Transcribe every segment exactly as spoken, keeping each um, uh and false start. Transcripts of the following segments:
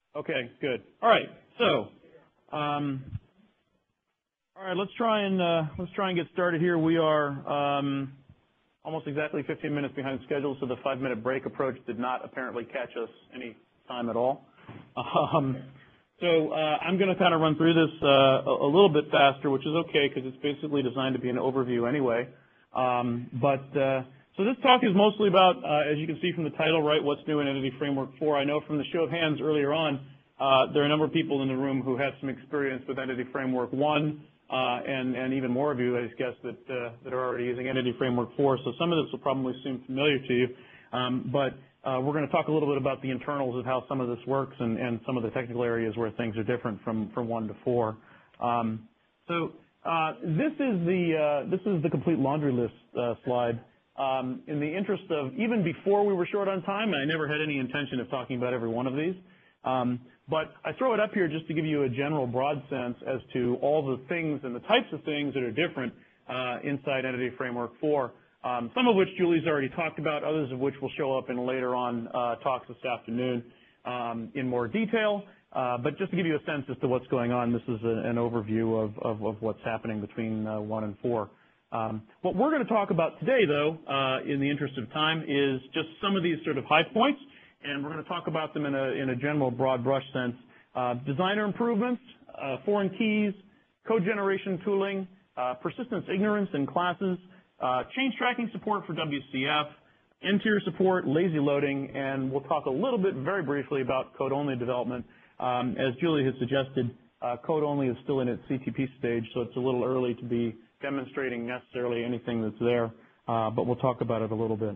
Okay, good. All right, so, um, all right, let's try and uh, let's try and get started here. We are um, almost exactly fifteen minutes behind schedule, so the five-minute break approach did not apparently catch us any time at all. Um, so uh, I'm going to kind of run through this uh, a, a little bit faster, which is okay because it's basically designed to be an overview anyway. Um, but uh, so this talk is mostly about, uh, as you can see from the title, right, what's new in Entity Framework four. I know from the show of hands earlier on, uh, there are a number of people in the room who have some experience with Entity Framework one, uh, and, and even more of you, I guess, that, uh, that are already using Entity Framework four. So some of this will probably seem familiar to you. Um, but uh, we're going to talk a little bit about the internals of how some of this works and, and some of the technical areas where things are different from, from one to four. Um, so uh, this is the uh, this is the complete laundry list uh, slide. Um, in the interest of, even before we were short on time, I never had any intention of talking about every one of these. Um, but I throw it up here just to give you a general broad sense as to all the things and the types of things that are different uh, inside Entity Framework four. Um, some of which Julie's already talked about, others of which will show up in later on uh, talks this afternoon um, in more detail. Uh, but just to give you a sense as to what's going on, this is a, an overview of, of, of what's happening between uh, one and four. Um, what we're going to talk about today, though, uh, in the interest of time, is just some of these sort of high points, and we're going to talk about them in a, in a general broad brush sense. Uh, designer improvements, uh, foreign keys, code generation tooling, uh, persistence ignorance in classes, Uh, change tracking support for W C F, N-tier support, lazy loading, and we'll talk a little bit very briefly about code-only development. Um, as Julie has suggested, uh, code-only is still in its C T P stage, so it's a little early to be demonstrating necessarily anything that's there, uh, but we'll talk about it a little bit.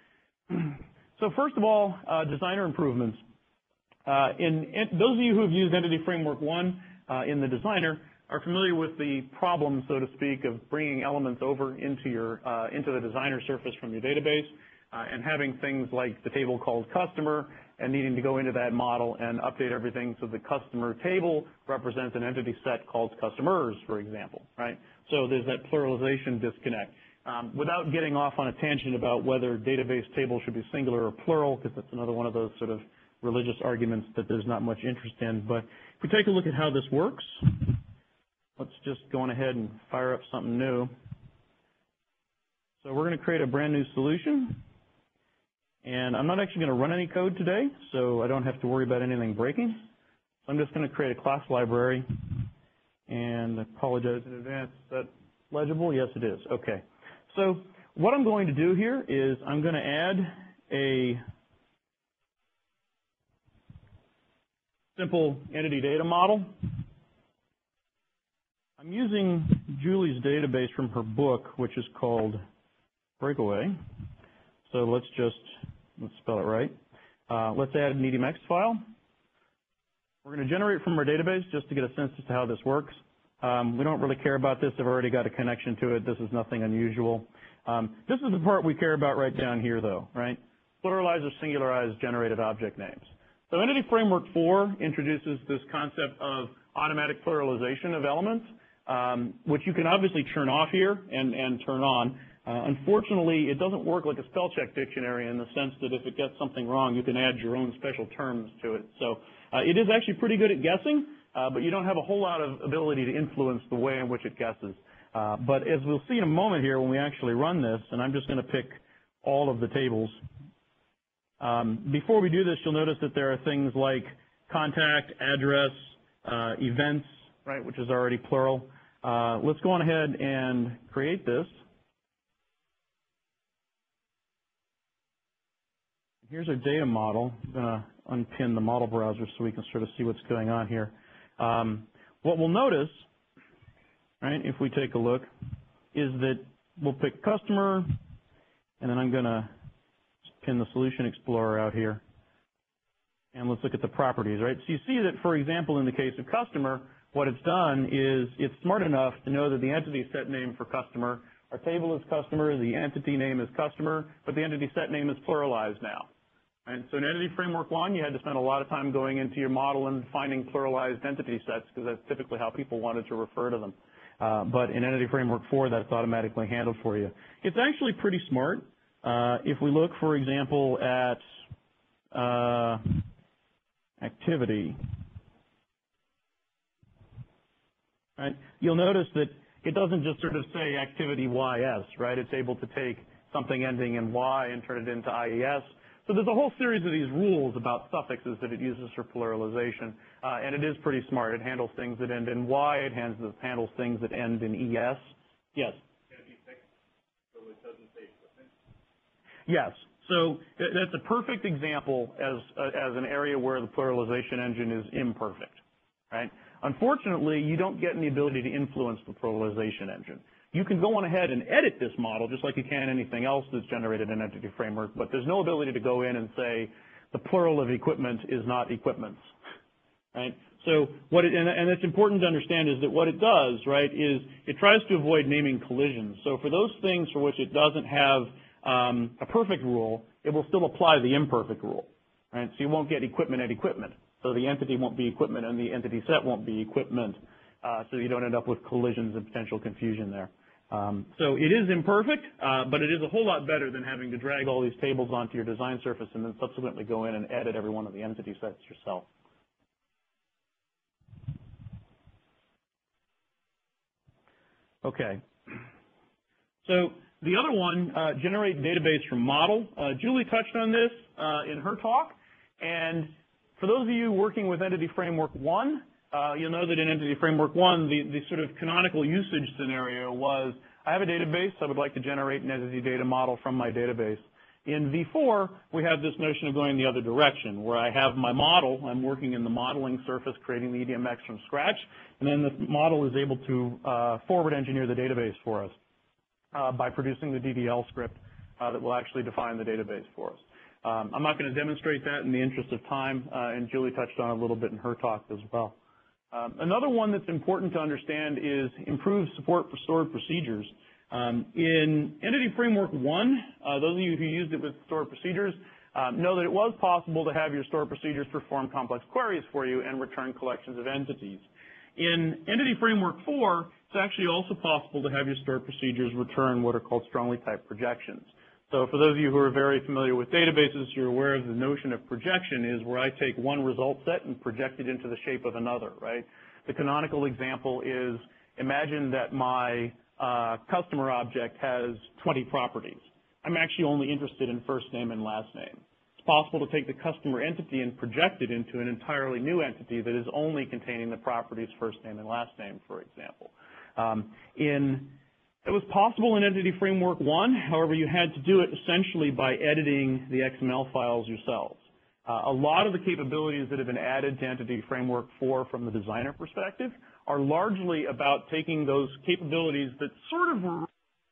So first of all, uh, designer improvements. Uh, in, in those of you who have used Entity Framework one uh, in the designer, are familiar with the problem, so to speak, of bringing elements over into your uh, into the designer surface from your database uh, and having things like the table called customer and needing to go into that model and update everything so the customer table represents an entity set called customers, for example, right? So there's that pluralization disconnect. Um, without getting off on a tangent about whether database tables should be singular or plural, because that's another one of those sort of religious arguments that there's not much interest in, but if we take a look at how this works, let's just go on ahead and fire up something new. So we're going to create a brand new solution. And I'm not actually going to run any code today, so I don't have to worry about anything breaking. So I'm just going to create a class library. And I apologize in advance. Is that legible? Yes, it is. Okay. So what I'm going to do here is I'm going to add a simple entity data model. I'm using Julie's database from her book, which is called Breakaway. So let's just, let's spell it right. Uh, let's add an E D M X file. We're going to generate from our database just to get a sense as to how this works. Um, we don't really care about this. I've already got a connection to it. This is nothing unusual. Um, this is the part we care about right down here, though, right? Pluralized or singularized generated object names. So Entity Framework four introduces this concept of automatic pluralization of elements. Um, which you can obviously turn off here and, and turn on. Uh, unfortunately, it doesn't work like a spell check dictionary in the sense that if it gets something wrong, you can add your own special terms to it. So uh, it is actually pretty good at guessing, uh, but you don't have a whole lot of ability to influence the way in which it guesses. Uh, but as we'll see in a moment here when we actually run this, and I'm just going to pick all of the tables. Um, before we do this, you'll notice that there are things like contact, address, uh, events, right, which is already plural. Uh, let's go on ahead and create this. Here's our data model. I'm going to unpin the model browser so we can sort of see what's going on here. Um, what we'll notice, right, if we take a look, is that we'll pick customer, and then I'm going to pin the Solution Explorer out here. And let's look at the properties, right? So you see that, for example, in the case of customer, what it's done is it's smart enough to know that the entity set name for customer, our table is customer, the entity name is customer, but the entity set name is pluralized now. And so in Entity Framework one, you had to spend a lot of time going into your model and finding pluralized entity sets because that's typically how people wanted to refer to them. Uh, but in Entity Framework four, that's automatically handled for you. It's actually pretty smart. Uh, if we look, for example, at uh, activity. Right? You'll notice that it doesn't just sort of say activity Y S, right? It's able to take something ending in Y and turn it into I E S. So there's a whole series of these rules about suffixes that it uses for pluralization, uh, and it is pretty smart. It handles things that end in Y. It handles, handles things that end in E S. Yes? Can it be fixed so it doesn't say equipment? Yes. So that's a perfect example as, uh, as an area where the pluralization engine is imperfect, right? Unfortunately, you don't get any ability to influence the pluralization engine. You can go on ahead and edit this model just like you can anything else that's generated in Entity Framework, but there's no ability to go in and say the plural of equipment is not equipments, right? So what it, and, and it's important to understand is that what it does, right, is it tries to avoid naming collisions. So for those things for which it doesn't have um, a perfect rule, it will still apply the imperfect rule, right? So you won't get equipment at equipment. So the entity won't be equipment and the entity set won't be equipment. Uh, so you don't end up with collisions and potential confusion there. Um, so it is imperfect, uh, but it is a whole lot better than having to drag all these tables onto your design surface and then subsequently go in and edit every one of the entity sets yourself. Okay. So the other one, uh, generate database from model. Uh, Julie touched on this uh, in her talk, and for those of you working with Entity Framework one, uh, you'll know that in Entity Framework one, the, the sort of canonical usage scenario was, I have a database, I would like to generate an entity data model from my database. In V four, we have this notion of going the other direction, where I have my model, I'm working in the modeling surface, creating the E D M X from scratch, and then the model is able to uh, forward engineer the database for us uh, by producing the D D L script uh, that will actually define the database for us. Um, I'm not going to demonstrate that in the interest of time, uh, and Julie touched on it a little bit in her talk as well. Um, another one that's important to understand is improved support for stored procedures. Um, in Entity Framework one, uh, those of you who used it with stored procedures um, know that it was possible to have your stored procedures perform complex queries for you and return collections of entities. In Entity Framework four, it's actually also possible to have your stored procedures return what are called strongly typed projections. So for those of you who are very familiar with databases, you're aware of the notion of projection is where I take one result set and project it into the shape of another, right? The canonical example is, imagine that my uh, customer object has twenty properties. I'm actually only interested in first name and last name. It's possible to take the customer entity and project it into an entirely new entity that is only containing the properties first name and last name, for example. Um, in It was possible in Entity Framework one, however, you had to do it essentially by editing the X M L files yourselves. Uh, a lot of the capabilities that have been added to Entity Framework four from the designer perspective are largely about taking those capabilities that sort of were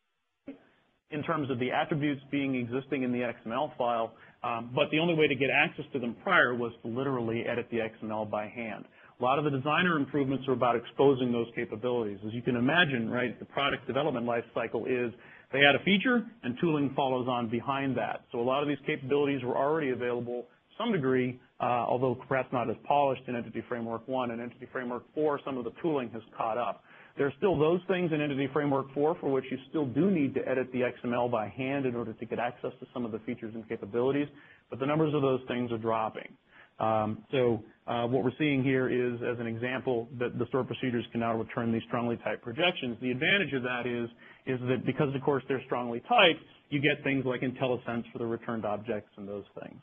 in terms of the attributes being existing in the X M L file, um, but the only way to get access to them prior was to literally edit the X M L by hand. A lot of the designer improvements are about exposing those capabilities. As you can imagine, right, the product development life cycle is they add a feature and tooling follows on behind that. So a lot of these capabilities were already available to some degree, uh, although perhaps not as polished in Entity Framework one. And Entity Framework four, some of the tooling has caught up. There are still those things in Entity Framework four for which you still do need to edit the X M L by hand in order to get access to some of the features and capabilities, but the numbers of those things are dropping. Um, so uh, what we're seeing here is, as an example, that the stored procedures can now return these strongly typed projections. The advantage of that is, is that because, of course, they're strongly typed, you get things like IntelliSense for the returned objects and those things.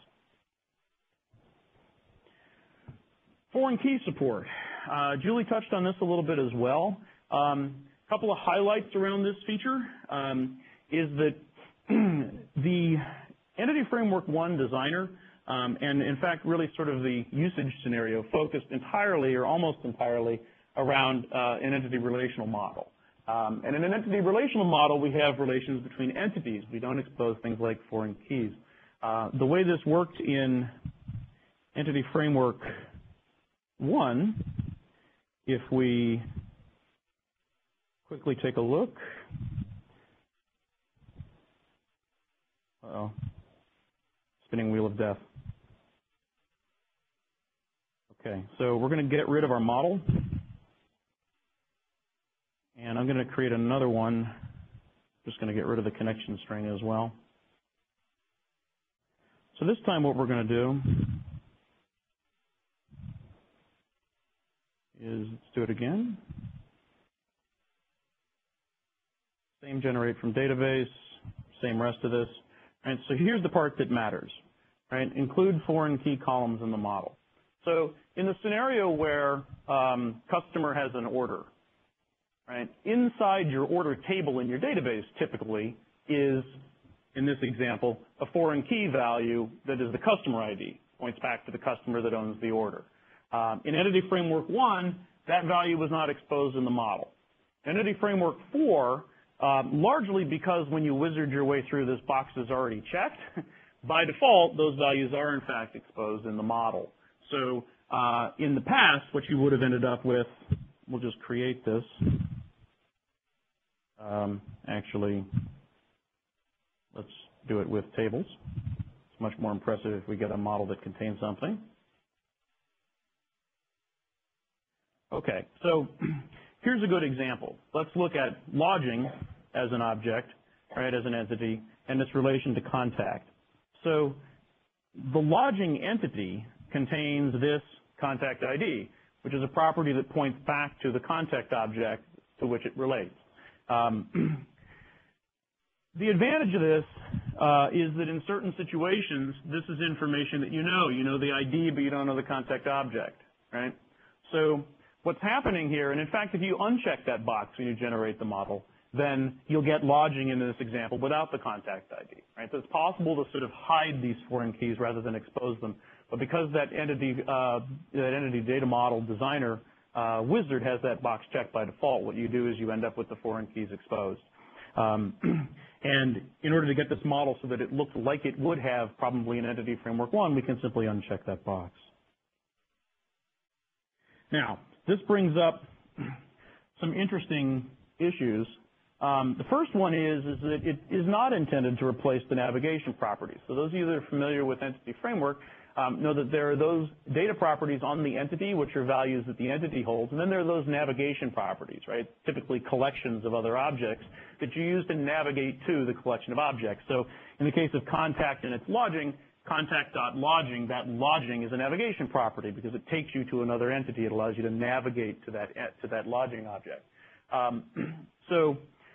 Foreign key support. Uh, Julie touched on this a little bit as well. A um, couple of highlights around this feature um, is that the Entity Framework one designer Um, and in fact, really sort of the usage scenario focused entirely or almost entirely around uh, an entity relational model. Um, and in an entity relational model, we have relations between entities. We don't expose things like foreign keys. Uh, the way this worked in Entity Framework one, if we quickly take a look. Uh-oh. Spinning wheel of death. Okay, so we're going to get rid of our model, and I'm going to create another one. Just going to get rid of the connection string as well. So this time what we're going to do is, let's do it again. Same generate from database, same rest of this. Right, so here's the part that matters. Right, include foreign key columns in the model. So in the scenario where um, customer has an order, right, inside your order table in your database typically is, in this example, a foreign key value that is the customer I D, points back to the customer that owns the order. Um, in Entity Framework one, that value was not exposed in the model. Entity Framework four, um, largely because when you wizard your way through this box is already checked, by default, those values are in fact exposed in the model. So uh, in the past, what you would have ended up with, we'll just create this. Um, actually, let's do it with tables. It's much more impressive if we get a model that contains something. Okay, so here's a good example. Let's look at lodging as an object, right, as an entity, and its relation to contact. So the lodging entity contains this contact I D, which is a property that points back to the contact object to which it relates. Um, the advantage of this uh, is that in certain situations, this is information that you know. You know the I D, but you don't know the contact object, right? So what's happening here, and in fact, if you uncheck that box when you generate the model, then you'll get lodging in this example without the contact I D, right? So it's possible to sort of hide these foreign keys rather than expose them. But because that entity, uh, that entity data model designer uh, wizard has that box checked by default, what you do is you end up with the foreign keys exposed. Um, and in order to get this model so that it looks like it would have probably in Entity Framework one, we can simply uncheck that box. Now, this brings up some interesting issues. Um, the first one is, is that it is not intended to replace the navigation properties. So those of you that are familiar with Entity Framework um, know that there are those data properties on the entity, which are values that the entity holds, and then there are those navigation properties, right? Typically collections of other objects that you use to navigate to the collection of objects. So in the case of contact and its lodging, contact.lodging, that lodging is a navigation property because it takes you to another entity. It allows you to navigate to that, to that lodging object. Um, so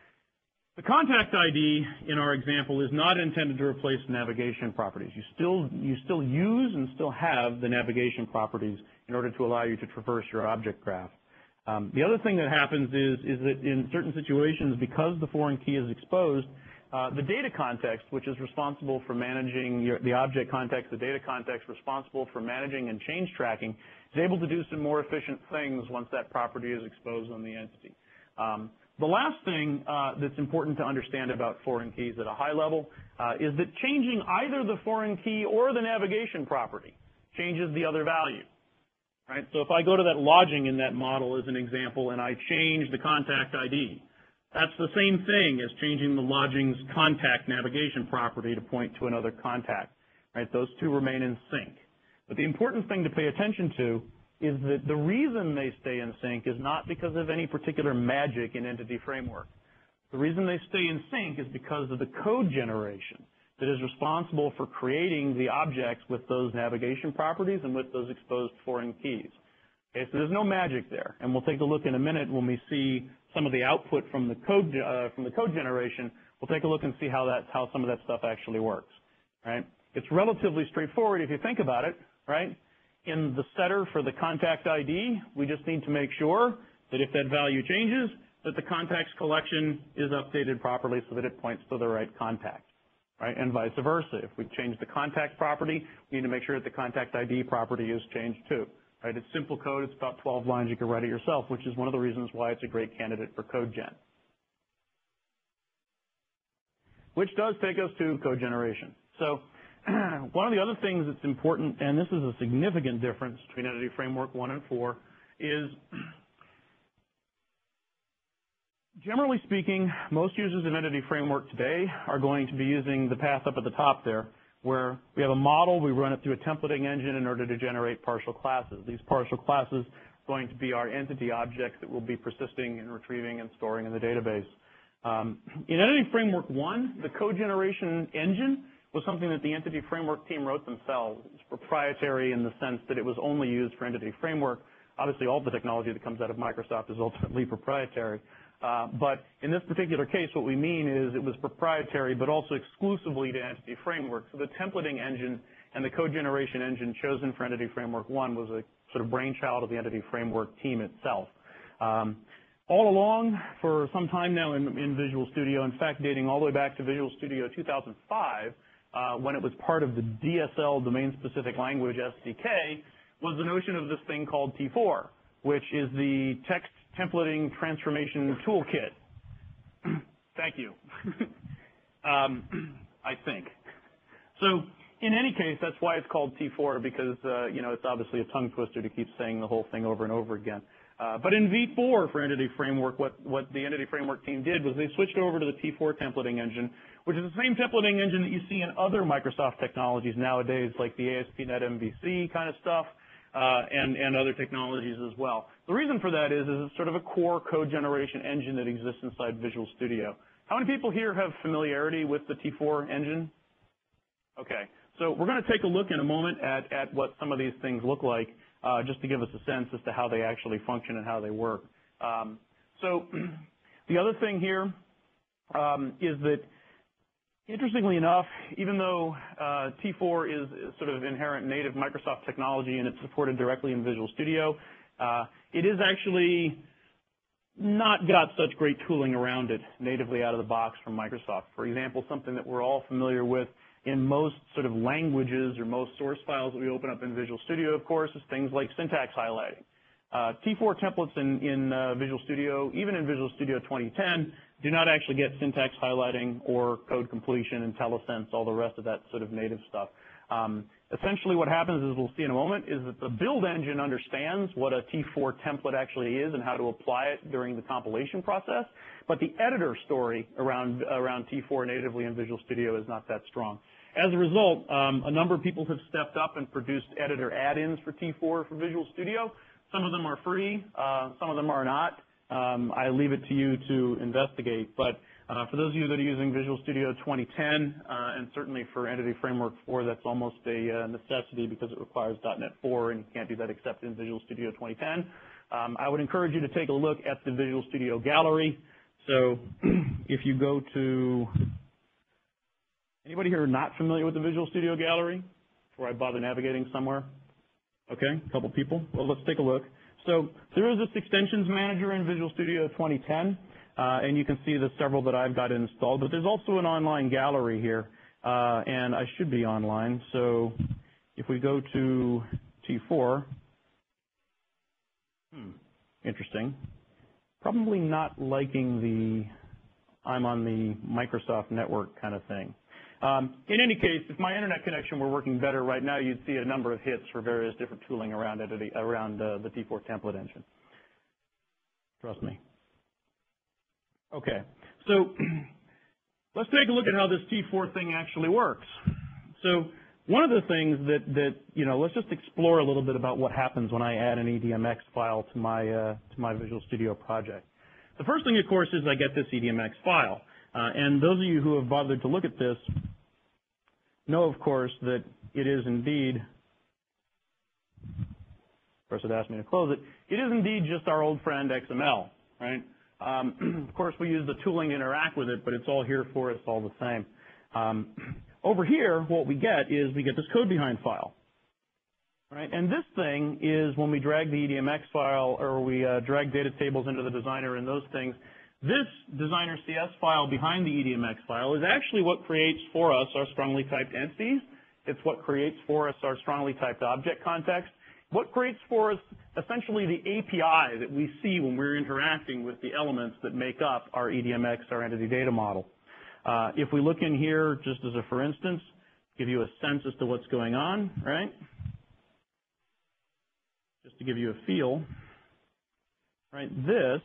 the contact I D in our example is not intended to replace navigation properties. You still, you still use and still have the navigation properties in order to allow you to traverse your object graph. Um, the other thing that happens is, is that in certain situations, because the foreign key is exposed, uh, the data context, which is responsible for managing your, the object context, the data context responsible for managing and change tracking, is able to do some more efficient things once that property is exposed on the entity. Um, The last thing uh, that's important to understand about foreign keys at a high level uh, is that changing either the foreign key or the navigation property changes the other value, right? So if I go to that lodging in that model as an example and I change the contact I D, that's the same thing as changing the lodging's contact navigation property to point to another contact, right? Those two remain in sync. But the important thing to pay attention to is that the reason they stay in sync is not because of any particular magic in Entity Framework. The reason they stay in sync is because of the code generation that is responsible for creating the objects with those navigation properties and with those exposed foreign keys. Okay, so there's no magic there, and we'll take a look in a minute when we see some of the output from the code uh, from the code generation. We'll take a look and see how that how some of that stuff actually works. Right? It's relatively straightforward if you think about it. Right? In the setter for the contact I D, we just need to make sure that if that value changes, that the contacts collection is updated properly so that it points to the right contact, right? And vice versa. If we change the contact property, we need to make sure that the contact I D property is changed too, right? It's simple code. It's about twelve lines. You can write it yourself, which is one of the reasons why it's a great candidate for code gen. Which does take us to code generation. So one of the other things that's important, and this is a significant difference between Entity Framework one and four, is generally speaking, most users of Entity Framework today are going to be using the path up at the top there, where we have a model, we run it through a templating engine in order to generate partial classes. These partial classes are going to be our entity objects that we'll be persisting and retrieving and storing in the database. Um, in Entity Framework one, the code generation engine was something that the Entity Framework team wrote themselves. It's proprietary in the sense that it was only used for Entity Framework. Obviously, all the technology that comes out of Microsoft is ultimately proprietary. Uh, but in this particular case, what we mean is it was proprietary, but also exclusively to Entity Framework. So the templating engine and the code generation engine chosen for Entity Framework one was a sort of brainchild of the Entity Framework team itself. Um, all along, for some time now in, in Visual Studio, in fact, dating all the way back to Visual Studio two thousand five, uh, when it was part of the D S L domain-specific language S D K, was the notion of this thing called T four, which is the text templating transformation toolkit. Thank you. um, I think. So in any case, that's why it's called T four, because uh, you know, it's obviously a tongue twister to keep saying the whole thing over and over again. Uh, but in V four for Entity Framework, what, what the Entity Framework team did was they switched over to the T four templating engine, which is the same templating engine that you see in other Microsoft technologies nowadays, like the A S P dot net M V C kind of stuff, uh, and, and other technologies as well. The reason for that is, is it's sort of a core code generation engine that exists inside Visual Studio. How many people here have familiarity with the T four engine? Okay. So we're going to take a look in a moment at, at what some of these things look like, uh, just to give us a sense as to how they actually function and how they work. Um, so the other thing here um, is that, interestingly enough, even though uh, T four is sort of inherent native Microsoft technology and it's supported directly in Visual Studio, uh, it is actually not got such great tooling around it natively out of the box from Microsoft. For example, something that we're all familiar with in most sort of languages or most source files that we open up in Visual Studio, of course, is things like syntax highlighting. Uh, T four templates in, in uh, Visual Studio, even in Visual Studio twenty ten, do not actually get syntax highlighting or code completion, IntelliSense, all the rest of that sort of native stuff. Um, essentially what happens is, we'll see in a moment, is that the build engine understands what a T four template actually is and how to apply it during the compilation process, but the editor story around, around T four natively in Visual Studio is not that strong. As a result, um, a number of people have stepped up and produced editor add-ins for T four for Visual Studio. Some of them are free, uh, some of them are not. Um, I leave it to you to investigate, but uh, for those of you that are using Visual Studio twenty ten, uh, and certainly for Entity Framework four, that's almost a uh, necessity because it requires dot net four, and you can't do that except in Visual Studio twenty ten. Um, I would encourage you to take a look at the Visual Studio gallery. So if you go to, anybody here not familiar with the Visual Studio gallery before I bother navigating somewhere? Okay, a couple people. Well, let's take a look. So there is this extensions manager in Visual Studio twenty ten, uh, and you can see the several that I've got installed, but there's also an online gallery here, uh, and I should be online. So if we go to T four, hmm, interesting. Probably not liking the I'm on the Microsoft network kind of thing. Um, in any case, if my internet connection were working better right now, you'd see a number of hits for various different tooling around it, around uh, the T four template engine. Trust me. Okay, so let's take a look at how this T four thing actually works. So one of the things that, that you know, let's just explore a little bit about what happens when I add an E D M X file to my, uh, to my Visual Studio project. The first thing, of course, is I get this E D M X file. Uh, and those of you who have bothered to look at this know, of course, that it is indeed, of course it asked me to close it, it is indeed just our old friend X M L, right? Um, of course, we use the tooling to interact with it, but it's all here for us all the same. Um, over here, what we get is we get this code behind file, right? And this thing is when we drag the E D M X file or we uh, drag data tables into the designer and those things, this designer C S file behind the E D M X file is actually what creates for us our strongly typed entities. It's what creates for us our strongly typed object context. What creates for us essentially the A P I that we see when we're interacting with the elements that make up our E D M X, our entity data model. Uh, if we look in here, just as a for instance, give you a sense as to what's going on, right? Just to give you a feel, right? This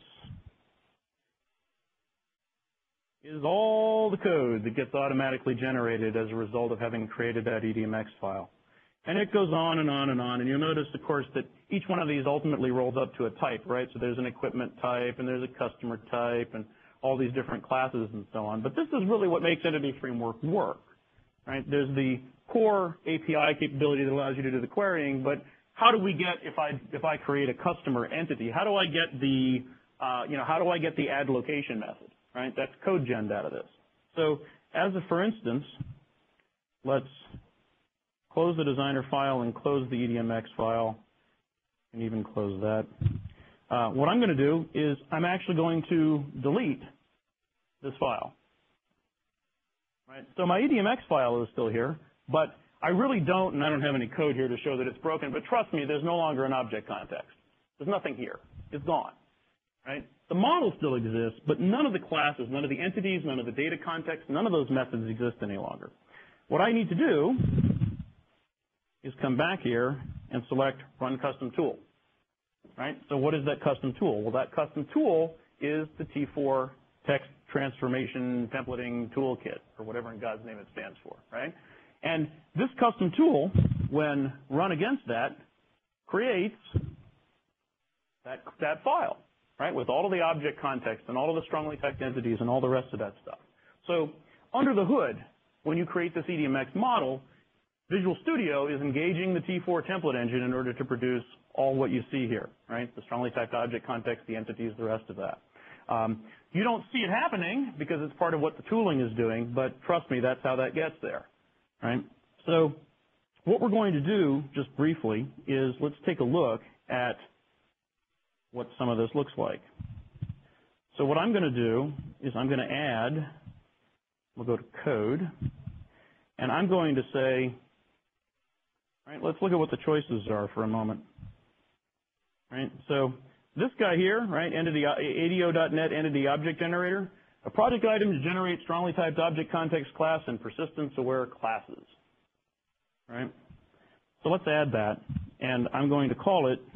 is all the code that gets automatically generated as a result of having created that E D M X file. And it goes on and on and on, and you'll notice, of course, that each one of these ultimately rolls up to a type, right? So there's an equipment type, and there's a customer type, and all these different classes and so on. But this is really what makes Entity Framework work, right? There's the core A P I capability that allows you to do the querying, but how do we get, if I, if I create a customer entity, how do I get the, uh, you know, how do I get the add location method, right? That's code gen out of this. So as a for instance, let's close the designer file and close the E D M X file, and even close that. Uh, what I'm going to do is I'm actually going to delete this file. Right? So my E D M X file is still here, but I really don't, and I don't have any code here to show that it's broken, but trust me, there's no longer an object context. There's nothing here. It's gone. Right? The model still exists, but none of the classes, none of the entities, none of the data context, none of those methods exist any longer. What I need to do is come back here and select Run Custom Tool. Right? So what is that custom tool? Well, that custom tool is the T four Text Transformation Templating Toolkit, or whatever in God's name it stands for. Right? And this custom tool, when run against that, creates that, that file, right, with all of the object context and all of the strongly typed entities and all the rest of that stuff. So under the hood, when you create this E D M X model, Visual Studio is engaging the T four template engine in order to produce all what you see here, right? The strongly typed object context, the entities, the rest of that. Um, you don't see it happening because it's part of what the tooling is doing, but trust me, that's how that gets there, right? So what we're going to do, just briefly, is let's take a look at what some of this looks like. So what I'm going to do is I'm going to add, we'll go to code, and I'm going to say, all right, let's look at what the choices are for a moment. Right, so this guy here, right, entity A D O dot net entity object generator, a project item to generate strongly typed object context class and persistence aware classes. Right, so let's add that, and I'm going to call it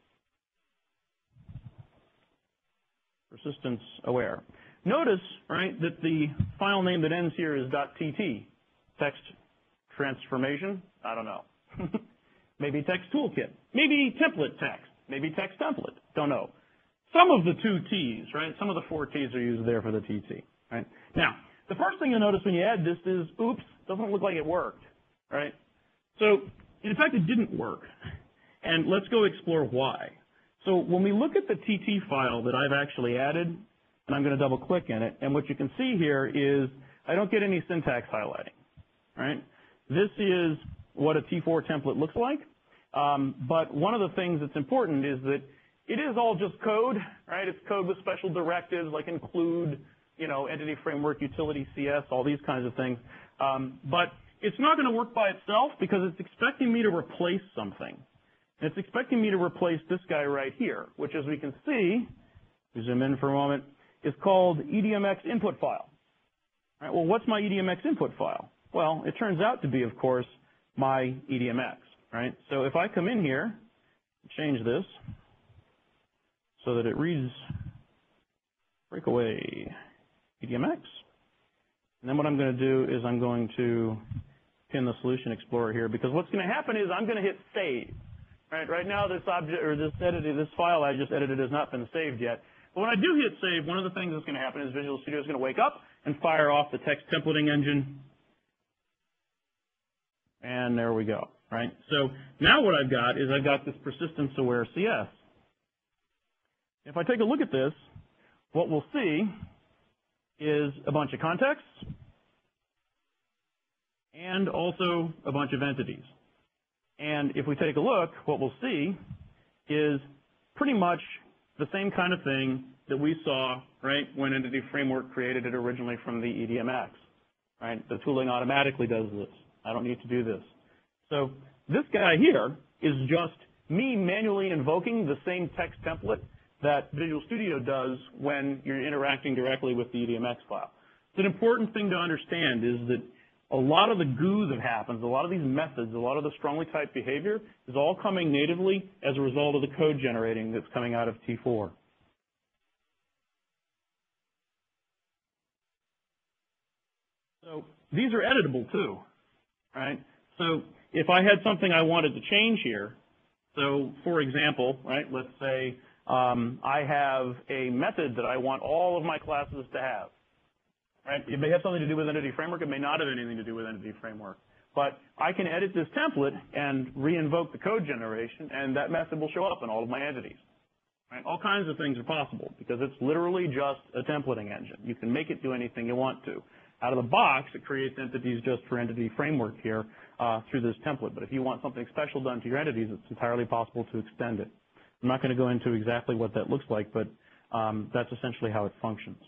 persistence aware. Notice, right, that the file name that ends here is .tt, text transformation. I don't know. Maybe text toolkit. Maybe template text. Maybe text template. Don't know. Some of the two T's, right? Some of the four T's are used there for the T T, right? Now, the first thing you'll notice when you add this is, oops, doesn't look like it worked, right? So, in fact, it didn't work. And let's go explore why. So when we look at the T T file that I've actually added, and I'm going to double click in it, and what you can see here is I don't get any syntax highlighting, right? This is what a T four template looks like. Um, but one of the things that's important is that it is all just code, right? It's code with special directives like include, you know, entity framework, utility C S, all these kinds of things. Um, but it's not going to work by itself because it's expecting me to replace something. And it's expecting me to replace this guy right here, which as we can see, we zoom in for a moment, is called E D M X input file. All right, well, what's my E D M X input file? Well, it turns out to be, of course, my E D M X. Right? So if I come in here, change this so that it reads breakaway E D M X. And then what I'm going to do is I'm going to pin the Solution Explorer here because what's going to happen is I'm going to hit save. Right? Right now this object or this edited this file I just edited has not been saved yet. But when I do hit save, one of the things that's going to happen is Visual Studio is going to wake up and fire off the text templating engine. And there we go. Right? So now what I've got is I've got this persistence aware C S. If I take a look at this, what we'll see is a bunch of contexts and also a bunch of entities. And if we take a look, what we'll see is pretty much the same kind of thing that we saw, right, when Entity Framework created it originally from the E D M X. Right? The tooling automatically does this. I don't need to do this. So this guy here is just me manually invoking the same text template that Visual Studio does when you're interacting directly with the E D M X file. It's an important thing to understand is that a lot of the goo that happens, a lot of these methods, a lot of the strongly typed behavior is all coming natively as a result of the code generating that's coming out of T four. So these are editable too, right? So if I had something I wanted to change here, so for example, right, let's say um, I have a method that I want all of my classes to have. Right? It may have something to do with Entity Framework. It may not have anything to do with Entity Framework. but I can edit this template and re-invoke the code generation, and that method will show up in all of my entities. Right? All kinds of things are possible because it's literally just a templating engine. You can make it do anything you want to. Out of the box, it creates entities just for Entity Framework here uh, through this template. But if you want something special done to your entities, it's entirely possible to extend it. I'm not going to go into exactly what that looks like, but um, that's essentially how it functions.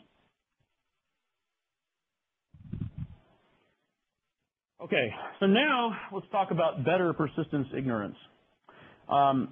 Okay, so now let's talk about better persistence ignorance. Um,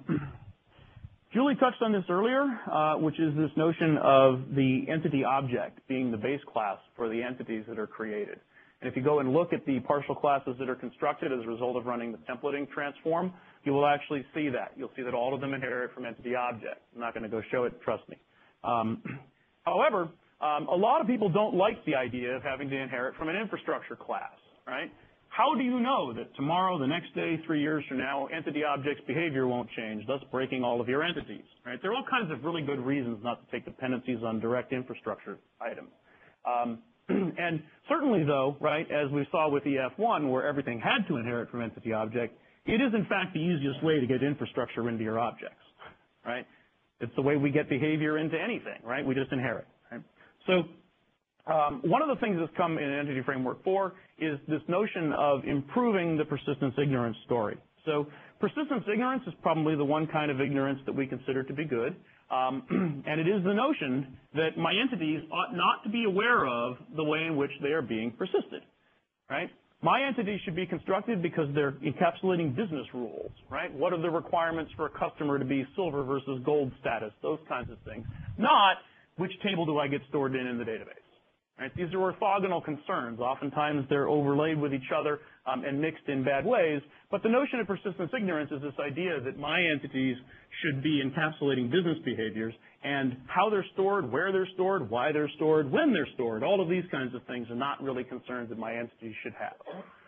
Julie touched on this earlier, uh, which is this notion of the entity object being the base class for the entities that are created. And if you go and look at the partial classes that are constructed as a result of running the templating transform, you will actually see that. You'll see that all of them inherit from entity object. I'm not going to go show it, trust me. Um, however, um, a lot of people don't like the idea of having to inherit from an infrastructure class, right? How do you know that tomorrow, the next day, three years from now, entity object's behavior won't change, thus breaking all of your entities, right? There are all kinds of really good reasons not to take dependencies on direct infrastructure items. Um, and certainly, though, right, as we saw with E F one, where everything had to inherit from entity object, it is, in fact, the easiest way to get infrastructure into your objects, right? It's the way we get behavior into anything, right? We just inherit, right? So Um, one of the things that's come in Entity Framework four is this notion of improving the persistence ignorance story. So persistence ignorance is probably the one kind of ignorance that we consider to be good, um, and it is the notion that my entities ought not to be aware of the way in which they are being persisted, right? My entities should be constructed because they're encapsulating business rules, right? What are the requirements for a customer to be silver versus gold status, those kinds of things, not which table do I get stored in in the database. Right? These are orthogonal concerns. Oftentimes they're overlaid with each other um, and mixed in bad ways. But the notion of persistence ignorance is this idea that my entities should be encapsulating business behaviors, and how they're stored, where they're stored, why they're stored, when they're stored. All of these kinds of things are not really concerns that my entities should have.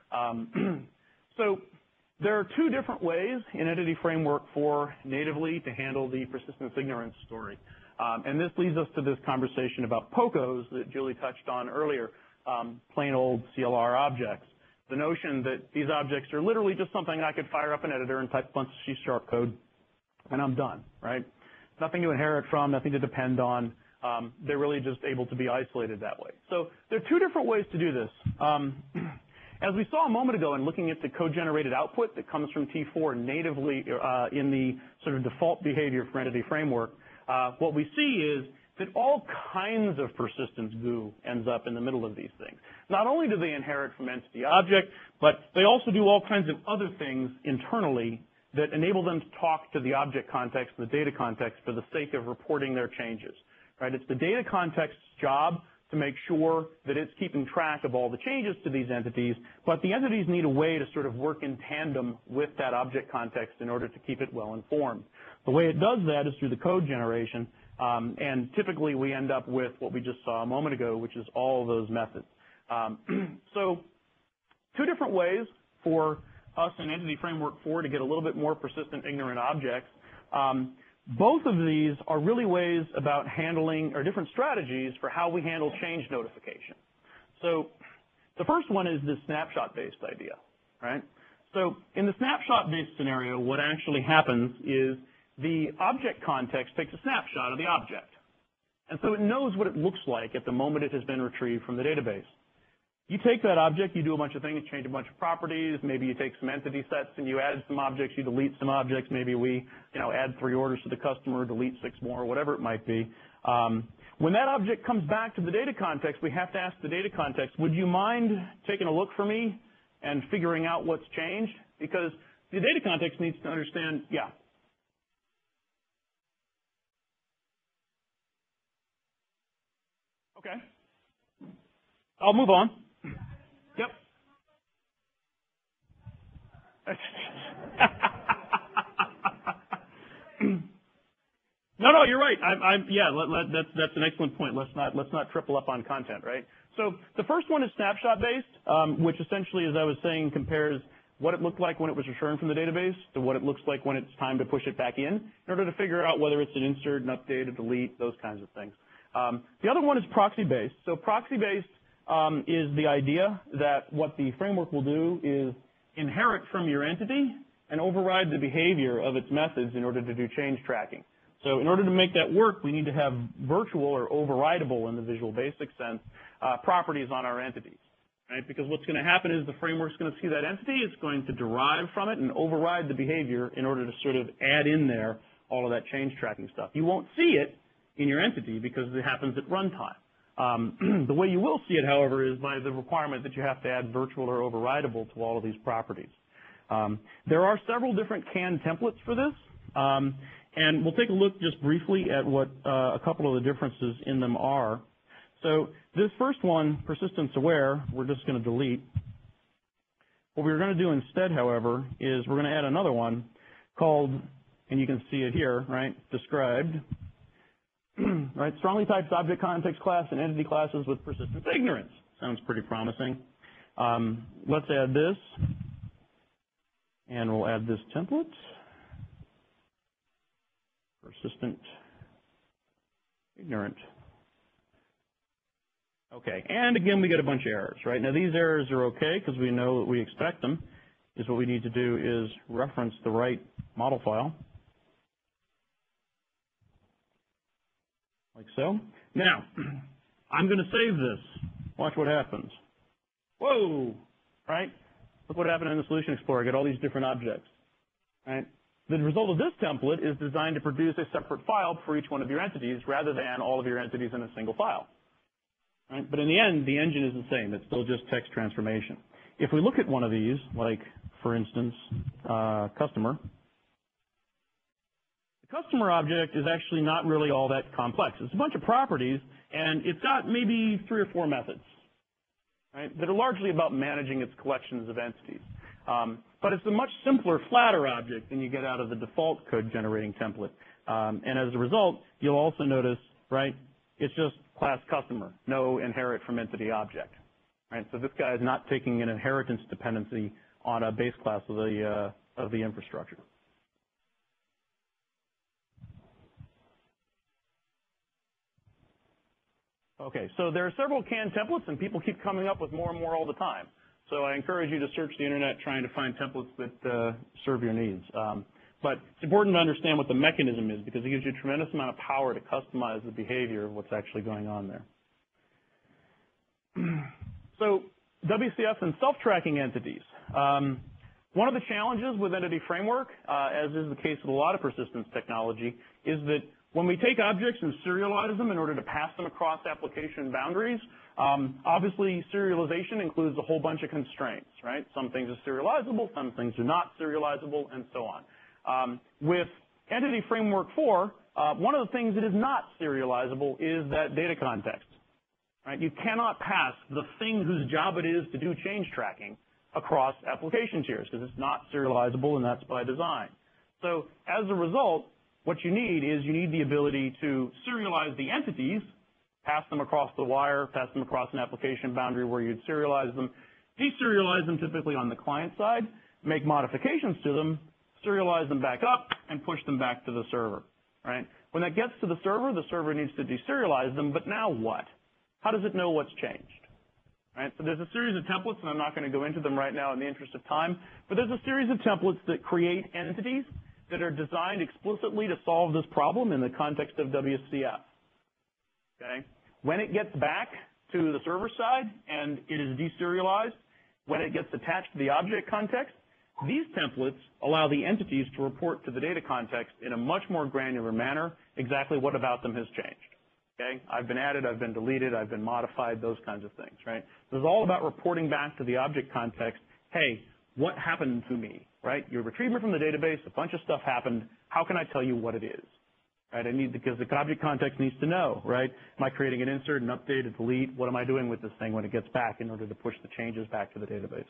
Um, so there are two different ways in Entity Framework four natively to handle the persistence ignorance story. Um, and this leads us to this conversation about P O C Os that Julie touched on earlier, um, plain old C L R objects. The notion that these objects are literally just something I could fire up an editor and type a bunch of C sharp code, and I'm done, right? Nothing to inherit from, nothing to depend on. Um, they're really just able to be isolated that way. So there are two different ways to do this. Um, as we saw a moment ago in looking at the code-generated output that comes from T four natively uh, in the sort of default behavior for Entity Framework, Uh, what we see is that all kinds of persistence goo ends up in the middle of these things. Not only do they inherit from entity object, but they also do all kinds of other things internally that enable them to talk to the object context and the data context for the sake of reporting their changes. Right? It's the data context's job to make sure that it's keeping track of all the changes to these entities, but the entities need a way to sort of work in tandem with that object context in order to keep it well informed. The way it does that is through the code generation, um, and typically we end up with what we just saw a moment ago, which is all of those methods. Um, so two different ways for us in Entity Framework four to get a little bit more persistent ignorant objects. Um, both of these are really ways about handling, or different strategies for how we handle change notification. So the first one is this snapshot-based idea, right? So in the snapshot-based scenario, what actually happens is the object context takes a snapshot of the object. And so it knows what it looks like at the moment it has been retrieved from the database. You take that object, you do a bunch of things, change a bunch of properties, maybe you take some entity sets and you add some objects, you delete some objects, maybe we you know, add three orders to the customer, delete six more, whatever it might be. Um, when that object comes back to the data context, we have to ask the data context, would you mind taking a look for me and figuring out what's changed? Because the data context needs to understand, yeah, okay. I'll move on. Yep. no, no, you're right. I'm, I'm yeah. Let, let, that's that's an excellent point. Let's not let's not triple up on content, right? So the first one is snapshot based, um, which essentially, as I was saying, compares what it looked like when it was returned from the database to what it looks like when it's time to push it back in, in order to figure out whether it's an insert, an update, a delete, those kinds of things. Um, the other one is proxy-based. So proxy-based um, is the idea that what the framework will do is inherit from your entity and override the behavior of its methods in order to do change tracking. So in order to make that work, we need to have virtual or overridable, in the Visual Basic sense, uh, properties on our entities. Right? Because what's going to happen is the framework's going to see that entity, it's going to derive from it and override the behavior in order to sort of add in there all of that change tracking stuff. You won't see it in your entity because it happens at runtime. Um, the way you will see it, however, is by the requirement that you have to add virtual or overridable to all of these properties. Um, there are several different CAN templates for this, um, and we'll take a look just briefly at what uh, a couple of the differences in them are. So this first one, persistence aware, we're just going to delete. What we're going to do instead, however, is we're going to add another one called, and you can see it here, right, described, right, strongly typed object context class and entity classes with persistence ignorance. Sounds pretty promising. Um, let's add this, and we'll add this template, persistent ignorant. Okay, and again, we get a bunch of errors, right? Now, these errors are okay because we know that we expect them. Is what we need to do is reference the right model file, like so. Now, I'm going to save this. Watch what happens. Whoa, right? Look what happened in the Solution Explorer. I get all these different objects, right? The result of this template is designed to produce a separate file for each one of your entities rather than all of your entities in a single file. Right? But in the end, the engine is the same. It's still just text transformation. If we look at one of these, like, for instance, uh, customer, the customer object is actually not really all that complex. It's a bunch of properties, and it's got maybe three or four methods, right, that are largely about managing its collections of entities. Um, but it's a much simpler, flatter object than you get out of the default code generating template. Um, and as a result, you'll also notice, right, it's just class customer, no inherit from entity object. Right? So this guy is not taking an inheritance dependency on a base class of the, uh, of the infrastructure. Okay, so there are several CAN templates, and people keep coming up with more and more all the time. So I encourage you to search the internet trying to find templates that uh, serve your needs. Um, But it's important to understand what the mechanism is because it gives you a tremendous amount of power to customize the behavior of what's actually going on there. So W C F and self-tracking entities. Um, one of the challenges with Entity Framework, uh, as is the case with a lot of persistence technology, is that when we take objects and serialize them in order to pass them across application boundaries, um, obviously serialization includes a whole bunch of constraints, right? Some things are serializable, some things are not serializable, and so on. Um, with Entity Framework four, uh, one of the things that is not serializable is that data context. Right? You cannot pass the thing whose job it is to do change tracking across application tiers because it's not serializable, and that's by design. So as a result, what you need is you need the ability to serialize the entities, pass them across the wire, pass them across an application boundary where you'd serialize them, deserialize them typically on the client side, make modifications to them, serialize them back up, and push them back to the server, right? When that gets to the server, the server needs to deserialize them, but now what? How does it know what's changed? Right? So there's a series of templates, and I'm not going to go into them right now in the interest of time, but there's a series of templates that create entities that are designed explicitly to solve this problem in the context of W C F. Okay? When it gets back to the server side and it is deserialized, when it gets attached to the object context, these templates allow the entities to report to the data context in a much more granular manner exactly what about them has changed. Okay? I've been added, I've been deleted, I've been modified, those kinds of things, right? This is all about reporting back to the object context, hey, what happened to me, right? You retrieved it from the database, a bunch of stuff happened, how can I tell you what it is? Right? I need, because the object context needs to know, right? Am I creating an insert, an update, a delete? What am I doing with this thing when it gets back in order to push the changes back to the database?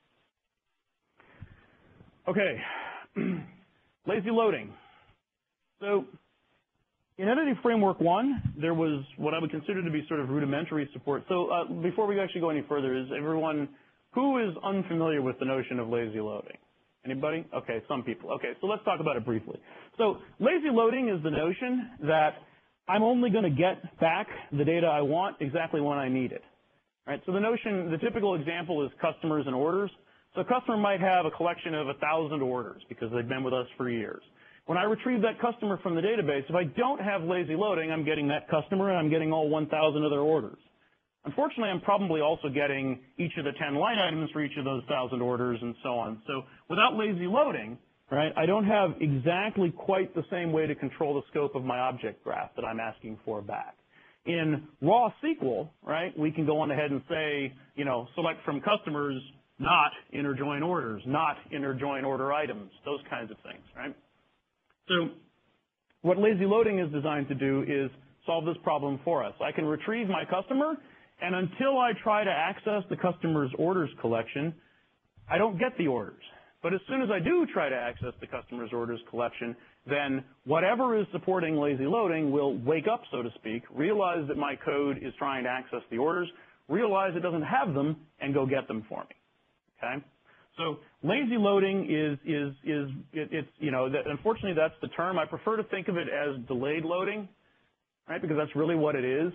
Okay, lazy loading. So in Entity Framework one, there was what I would consider to be sort of rudimentary support. So uh, before we actually go any further, is everyone, who is unfamiliar with the notion of lazy loading? Anybody? Okay, some people. Okay, so let's talk about it briefly. So lazy loading is the notion that I'm only going to get back the data I want exactly when I need it. Right? So the notion, the typical example is customers and orders. So a customer might have a collection of one thousand orders because they've been with us for years. When I retrieve that customer from the database, if I don't have lazy loading, I'm getting that customer and I'm getting all one thousand of their orders. Unfortunately, I'm probably also getting each of the ten line items for each of those one thousand orders and so on. So without lazy loading, right, I don't have exactly quite the same way to control the scope of my object graph that I'm asking for back. In raw S Q L, right, we can go on ahead and say, you know, select from customers, not inner join orders, not inner join order items, those kinds of things, right? So what lazy loading is designed to do is solve this problem for us. I can retrieve my customer, and until I try to access the customer's orders collection, I don't get the orders. But as soon as I do try to access the customer's orders collection, then whatever is supporting lazy loading will wake up, so to speak, realize that my code is trying to access the orders, realize it doesn't have them, and go get them for me. Okay? So lazy loading is, is, is it, it's, you know, that, unfortunately that's the term. I prefer to think of it as delayed loading, right, because that's really what it is.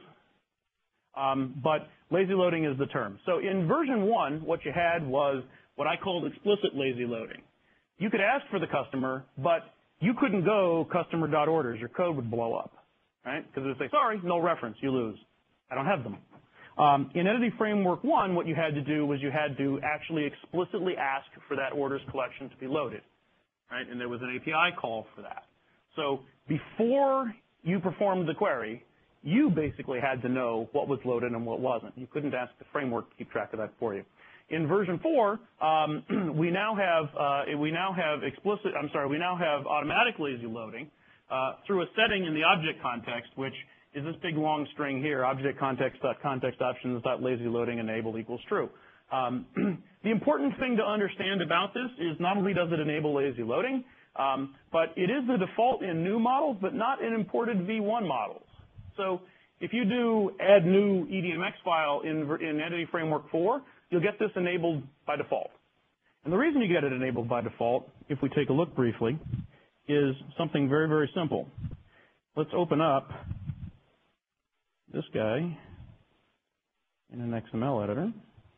Um, but lazy loading is the term. So in version one, what you had was what I called explicit lazy loading. You could ask for the customer, but you couldn't go customer.orders. Your code would blow up, right? Because it would say, sorry, no reference, you lose. I don't have them. Um, in Entity Framework one, what you had to do was you had to actually explicitly ask for that orders collection to be loaded, right? And there was an A P I call for that. So before you performed the query, you basically had to know what was loaded and what wasn't. You couldn't ask the framework to keep track of that for you. In version four, um, we now have uh, we now have explicit. I'm sorry, we now have automatic lazy loading uh, through a setting in the object context, which is this big long string here: object context dot context options dot lazy loading enabled equals true. Um, the important thing to understand about this is not only does it enable lazy loading, um, but it is the default in new models, but not in imported V one models. So if you do add new E D M X file in, in Entity Framework four, you'll get this enabled by default. And the reason you get it enabled by default, if we take a look briefly, is something very, very simple. Let's open up this guy in an X M L editor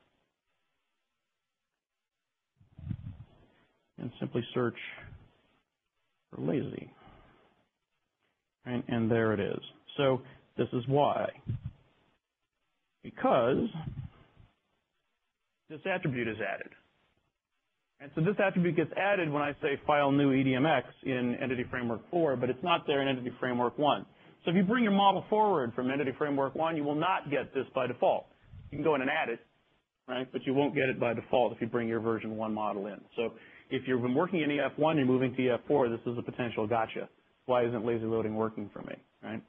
and simply search for lazy. And, and there it is. So this is why. Because this attribute is added. And so this attribute gets added when I say file new E D M X in Entity Framework four, but it's not there in Entity Framework one. So if you bring your model forward from Entity Framework one, you will not get this by default. You can go in and add it, right? But you won't get it by default if you bring your version one model in. So if you've been working in E F one, you're moving to E F four, this is a potential gotcha. Why isn't lazy loading working for me, right?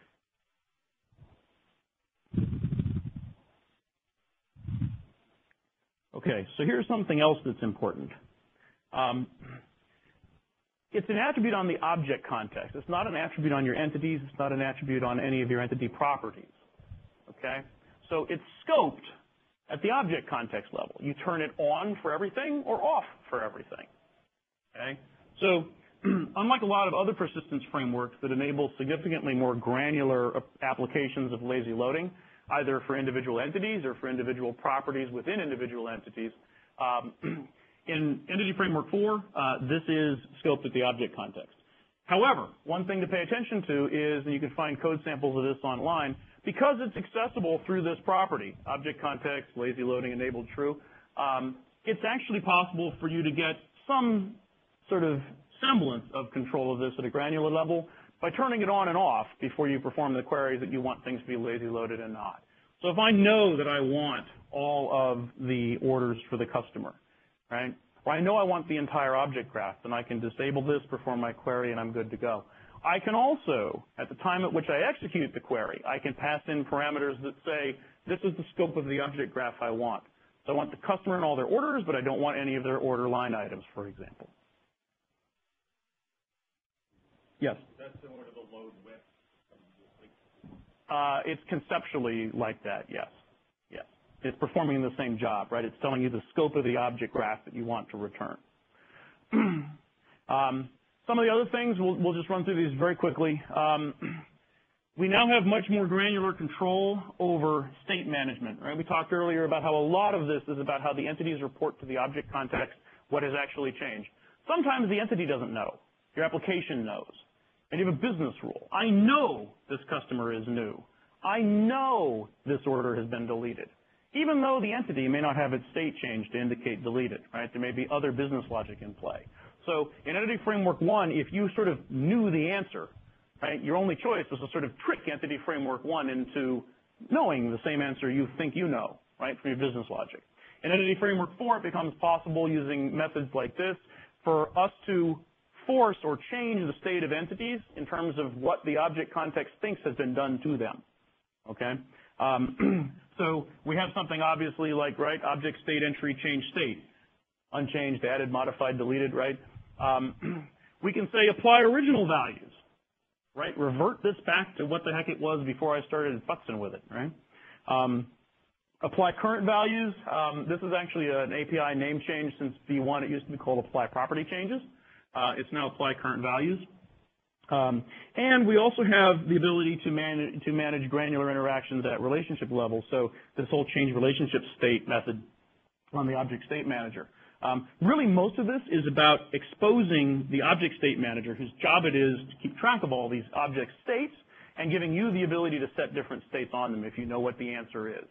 Okay, so here's something else that's important. Um, it's an attribute on the object context. It's not an attribute on your entities. It's not an attribute on any of your entity properties. Okay? So it's scoped at the object context level. You turn it on for everything or off for everything. Okay? So unlike a lot of other persistence frameworks that enable significantly more granular applications of lazy loading, either for individual entities or for individual properties within individual entities. Um, in Entity Framework four, uh, this is scoped at the object context. However, one thing to pay attention to is, and you can find code samples of this online, because it's accessible through this property, object context, lazy loading enabled true, um, it's actually possible for you to get some sort of semblance of control of this at a granular level by turning it on and off before you perform the queries that you want things to be lazy loaded and not. So if I know that I want all of the orders for the customer, right, or I know I want the entire object graph, then I can disable this, perform my query, and I'm good to go. I can also, at the time at which I execute the query, I can pass in parameters that say, this is the scope of the object graph I want. So I want the customer and all their orders, but I don't want any of their order line items, for example. Yes? That's similar to the load width. Uh, it's conceptually like that, yes. Yes. It's performing the same job, right? It's telling you the scope of the object graph that you want to return. um, some of the other things, we'll, we'll just run through these very quickly. Um, we now have much more granular control over state management, right? We talked earlier about how a lot of this is about how the entities report to the object context what has actually changed. Sometimes the entity doesn't know. Your application knows. And you have a business rule. I know this customer is new. I know this order has been deleted. Even though the entity may not have its state changed to indicate deleted, right? There may be other business logic in play. So in Entity Framework one, if you sort of knew the answer, right, your only choice was to sort of trick Entity Framework one into knowing the same answer you think you know, right, from your business logic. In Entity Framework four, it becomes possible using methods like this for us to force or change the state of entities in terms of what the object context thinks has been done to them, okay? Um, so we have something obviously like, right, object state entry change state, unchanged, added, modified, deleted, right? Um, we can say apply original values, right? Revert this back to what the heck it was before I started futzing with it, right? Um, apply current values. Um, this is actually an A P I name change since V one. It used to be called apply property changes. Uh, it's now apply current values. Um, and we also have the ability to manage, to manage granular interactions at relationship level. So this whole change relationship state method on the object state manager. Um, really, most of this is about exposing the object state manager, whose job it is to keep track of all these object states, and giving you the ability to set different states on them if you know what the answer is.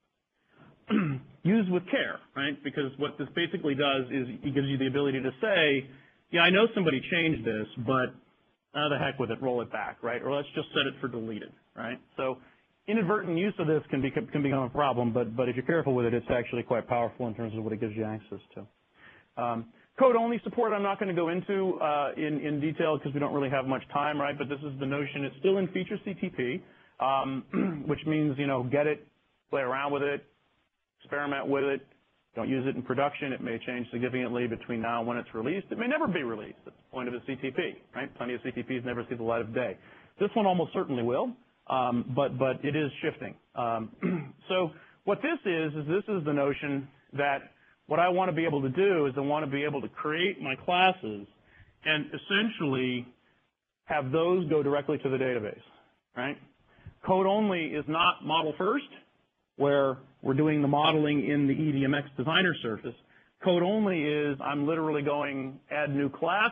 Use with care, right? Because what this basically does is it gives you the ability to say, yeah, I know somebody changed this, but uh, the heck with it, roll it back, right? Or let's just set it for deleted, right? So inadvertent use of this can, be, can become a problem, but, but if you're careful with it, it's actually quite powerful in terms of what it gives you access to. Um, code-only support I'm not going to go into uh, in, in detail because we don't really have much time, right? But this is the notion. It's still in feature C T P, um, which means, you know, get it, play around with it, experiment with it. Don't use it in production. It may change significantly between now and when it's released. It may never be released. That's the point of a C T P, right? Plenty of C T Ps never see the light of day. This one almost certainly will, um, but, but it is shifting. Um, so what this is, is this is the notion that what I want to be able to do is I want to be able to create my classes and essentially have those go directly to the database, right? Code only is not model first, where we're doing the modeling in the E D M X designer surface. Code only is I'm literally going add new class,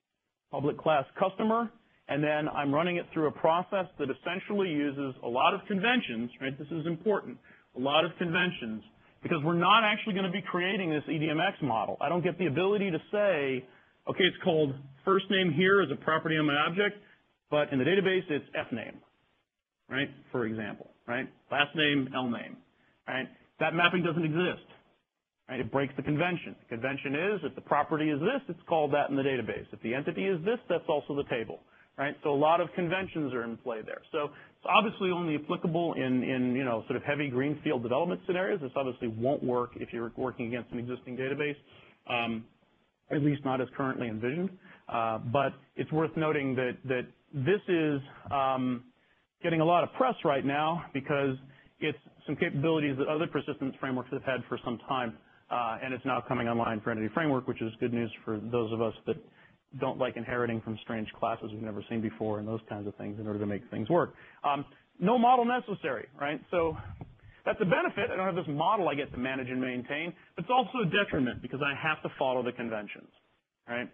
public class customer, and then I'm running it through a process that essentially uses a lot of conventions, right? This is important, a lot of conventions, because we're not actually going to be creating this E D M X model. I don't get the ability to say, okay, it's called first name here as a property on my object, but in the database it's F name, right, for example, right? Last name, L name, right? That mapping doesn't exist, right? It breaks the convention. The convention is if the property is this, it's called that in the database. If the entity is this, that's also the table, right? So a lot of conventions are in play there. So it's obviously only applicable in, in you know, sort of heavy greenfield development scenarios. This obviously won't work if you're working against an existing database, um, at least not as currently envisioned. Uh, but it's worth noting that, that this is um, getting a lot of press right now because it's some capabilities that other persistence frameworks have had for some time, uh, and it's now coming online for Entity Framework, which is good news for those of us that don't like inheriting from strange classes we've never seen before and those kinds of things in order to make things work. Um, no model necessary, right? So that's a benefit. I don't have this model I get to manage and maintain. But it's also a detriment because I have to follow the conventions, right?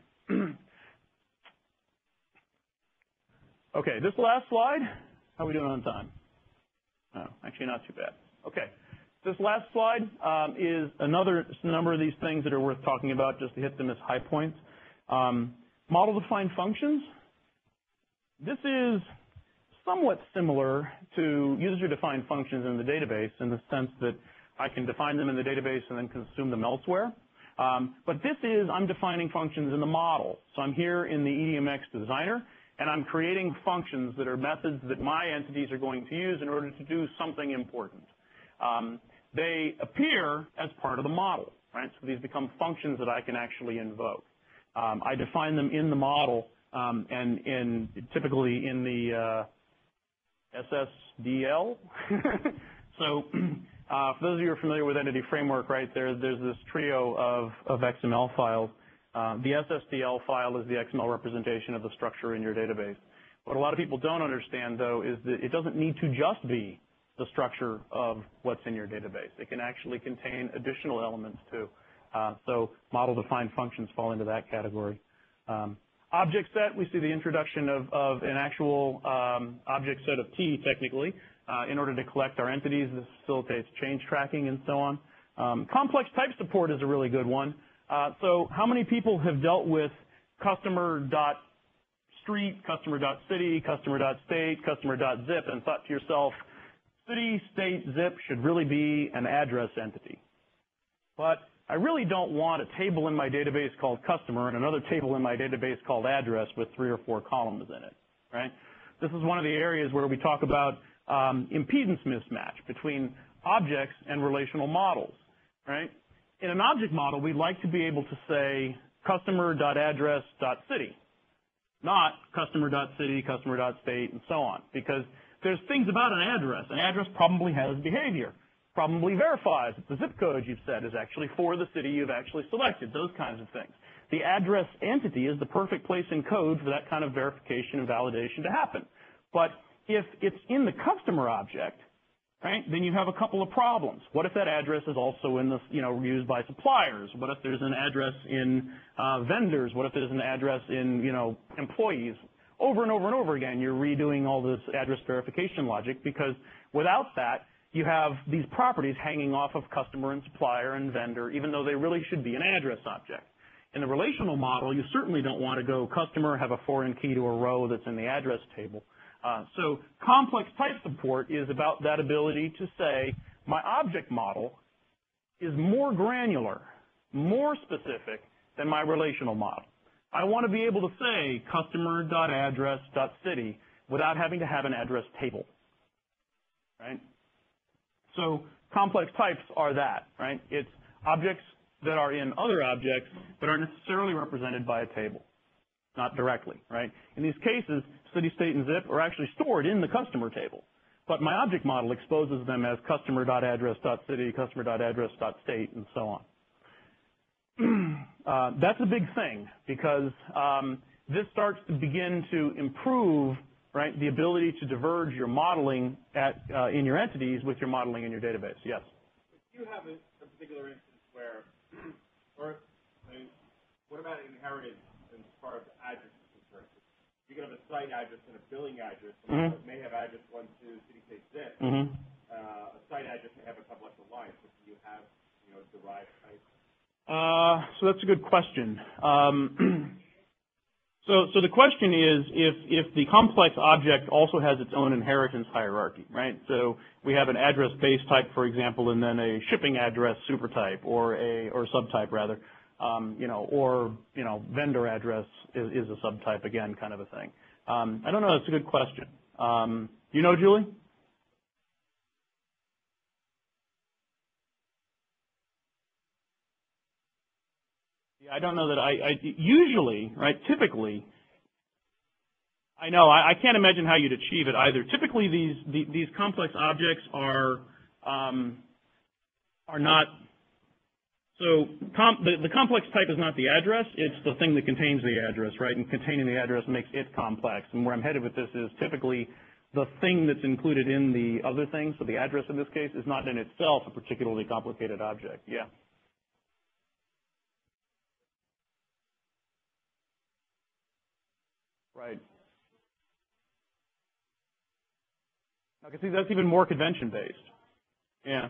Okay, this last slide, how are we doing on time? Oh, actually not too bad. Okay. This last slide um, is another number of these things that are worth talking about just to hit them as high points. Um, Model-defined functions. This is somewhat similar to user-defined functions in the database in the sense that I can define them in the database and then consume them elsewhere. Um, but this is, I'm defining functions in the model. So I'm here in the E D M X designer, and I'm creating functions that are methods that my entities are going to use in order to do something important. Um, they appear as part of the model, right? So these become functions that I can actually invoke. Um, I define them in the model, um, and in typically in the uh, S S D L. So uh, for those of you who are familiar with Entity Framework, right, there, there's this trio of, of X M L files. Uh, the S S D L file is the X M L representation of the structure in your database. What a lot of people don't understand, though, is that it doesn't need to just be the structure of what's in your database. It can actually contain additional elements, too. Uh, so model-defined functions fall into that category. Um, object set, we see the introduction of, of an actual um, object set of T, technically, uh, in order to collect our entities. This facilitates change tracking and so on. Um, complex type support is a really good one. Uh, so how many people have dealt with customer.street, customer.city, customer.state, customer.zip, and thought to yourself, city, state, zip should really be an address entity. But I really don't want a table in my database called customer and another table in my database called address with three or four columns in it, right? This is one of the areas where we talk about um, impedance mismatch between objects and relational models, right? In an object model, we'd like to be able to say customer.address.city, not customer.city, customer.state, and so on, because there's things about an address. An address probably has behavior, probably verifies that the zip code you've set is actually for the city you've actually selected, those kinds of things. The address entity is the perfect place in code for that kind of verification and validation to happen. But if it's in the customer object, right, then you have a couple of problems. What if that address is also in the, you know, used by suppliers? What if there's an address in uh, vendors? What if there's an address in, you know, employees? Over and over and over again, you're redoing all this address verification logic, because without that, you have these properties hanging off of customer and supplier and vendor, even though they really should be an address object. In the relational model, you certainly don't want to go customer, have a foreign key to a row that's in the address table. Uh, so complex type support is about that ability to say, my object model is more granular, more specific than my relational model. I want to be able to say customer.address.city without having to have an address table, right? So complex types are that, right? It's objects that are in other objects but aren't necessarily represented by a table, not directly, right? In these cases, city, state, and zip are actually stored in the customer table, but my object model exposes them as customer.address.city, customer.address.state, and so on. Uh, that's a big thing, because um, this starts to begin to improve, right, the ability to diverge your modeling at, uh, in your entities with your modeling in your database. Yes? Do you have a, a particular instance where, or I mean, what about inheritance as far as addresses concerned? You can have a site address and a billing address. Mm-hmm. It may have address one, two, city, state, zip. Mm-hmm. Uh, a site address may have a couple extra lines, but do you have, you know, derived type? Uh, so that's a good question. Um, so, so the question is, if if the complex object also has its own inheritance hierarchy, right? So we have an address base type, for example, and then a shipping address supertype, or a or subtype rather, um, you know, or you know, vendor address is, is a subtype again, kind of a thing. Um, I don't know. That's a good question. Um, you know, Julie? I don't know that I, I usually, right, typically, I know, I, I can't imagine how you'd achieve it either. Typically these, the, these complex objects are, um, are not, so com, the, the complex type is not the address, it's the thing that contains the address, right, and containing the address makes it complex. And where I'm headed with this is typically the thing that's included in the other thing, so the address in this case is not in itself a particularly complicated object. Yeah. Right. Okay, see, that's even more convention-based. Yeah.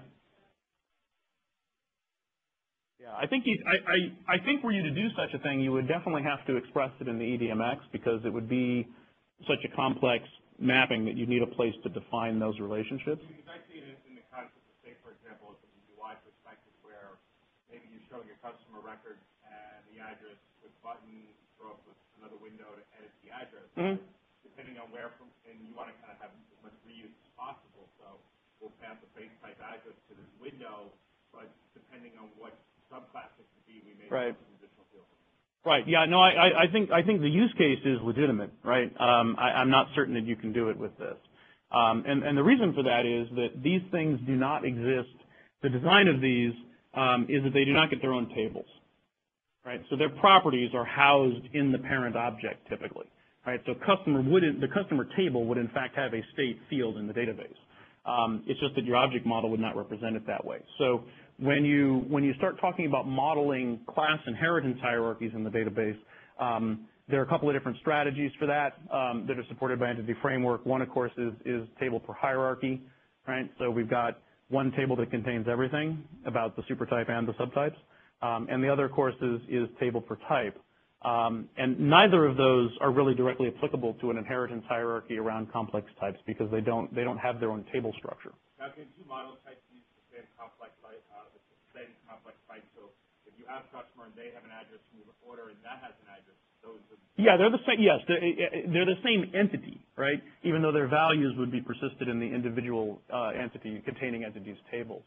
Yeah, I think you, I, I, I think were you to do such a thing, you would definitely have to express it in the E D M X, because it would be such a complex mapping that you need a place to define those relationships. Because I see it in the concept of, say, for example, from the U I perspective, where maybe you're showing a customer record and the address with button, throw up with another window to edit the address. Mm-hmm. Depending on where from, and you want to kind of have as much reuse as possible, so we'll pass a base type address to this window, but depending on what subclass it could be, we may Right. have some additional fields. Right. Yeah. No. I, I think I think the use case is legitimate. Right. Um, I, I'm not certain that you can do it with this, um, and and the reason for that is that these things do not exist. The design of these um, is that they do not get their own tables. Right. So their properties are housed in the parent object typically. right? So customer wouldn't, the customer table would in fact have a state field in the database. Um, it's just that your object model would not represent it that way. So when you, when you start talking about modeling class inheritance hierarchies in the database, um, there are a couple of different strategies for that um, that are supported by Entity Framework. One, of course, is, is table per hierarchy, right? So we've got one table that contains everything about the supertype and the subtypes. Um, and the other, of course, is, is table per type. Um, and neither of those are really directly applicable to an inheritance hierarchy around complex types because they don't, they don't have their own table structure. Now, can two model types use the same complex type, uh, the same complex type? So if you have a customer and they have an address from your order and that has an address, those are the Yeah, they're the same. Yes, they're, they're the same entity, right? Even though their values would be persisted in the individual uh, entity containing entities tables.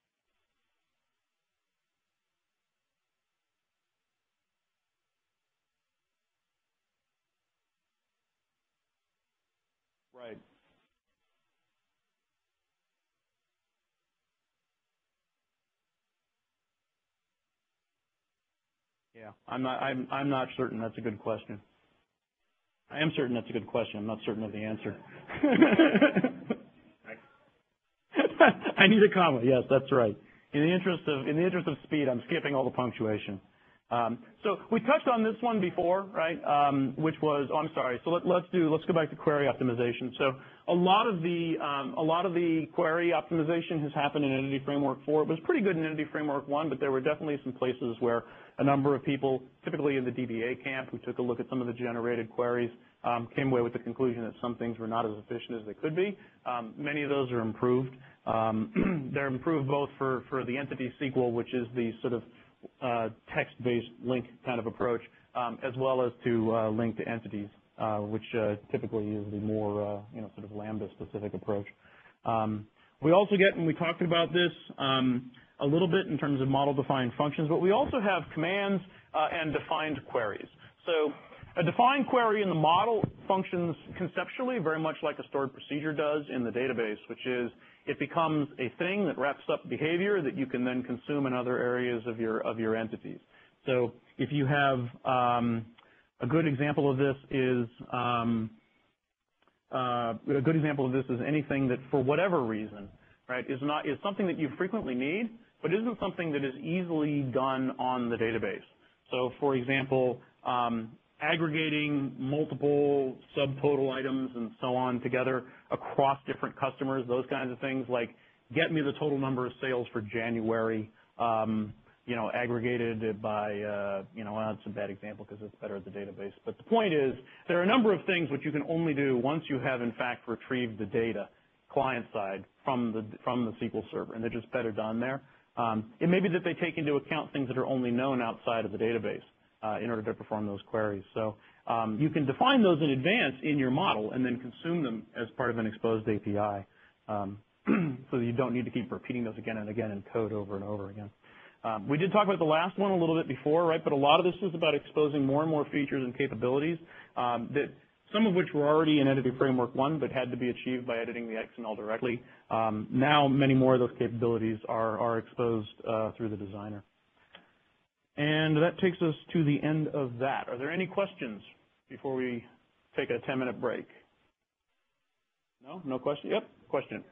Right. Yeah, I'm not. I'm. I'm not certain. That's a good question. I am certain that's a good question. I'm not certain of the answer. I need a comma. Yes, that's right. In the interest of in the interest of speed, I'm skipping all the punctuation. Um, so we touched on this one before, right? Um, which was, oh, I'm sorry. So let, let's do. Let's go back to query optimization. So a lot of the um, a lot of the query optimization has happened in Entity Framework four. It was pretty good in Entity Framework one, but there were definitely some places where a number of people, typically in the D B A camp, who took a look at some of the generated queries, um, came away with the conclusion that some things were not as efficient as they could be. Um, many of those are improved. Um, they're improved both for, for the Entity S Q L, which is the sort of uh, text-based link kind of approach, um, as well as to uh, link to entities, uh, which uh, typically is the more uh, you know sort of Lambda-specific approach. Um, we also get, and we talked about this um, a little bit in terms of model-defined functions, but we also have commands uh, and defined queries. So a defined query in the model functions conceptually very much like a stored procedure does in the database, which is it becomes a thing that wraps up behavior that you can then consume in other areas of your of your entities. So if you have um, a good example of this is um, uh, a good example of this is anything that for whatever reason, right, is not is something that you frequently need, but isn't something that is easily done on the database. So for example, um, aggregating multiple subtotal items and so on together across different customers, those kinds of things, like get me the total number of sales for January, um, you know, aggregated by, uh, you know, well, that's a bad example because it's better at the database. But the point is, there are a number of things which you can only do once you have, in fact, retrieved the data client side from the from the S Q L server, and they're just better done there. Um, it may be that they take into account things that are only known outside of the database uh, in order to perform those queries. So um, you can define those in advance in your model and then consume them as part of an exposed A P I, um, so that you don't need to keep repeating those again and again in code over and over again. Um, we did talk about the last one a little bit before, right? But a lot of this is about exposing more and more features and capabilities um, that some of which were already in Entity Framework one, but had to be achieved by editing the X M L directly. Um, now, many more of those capabilities are, are exposed uh, through the designer. And that takes us to the end of that. Are there any questions before we take a ten minute break? No? No question? Yep, question.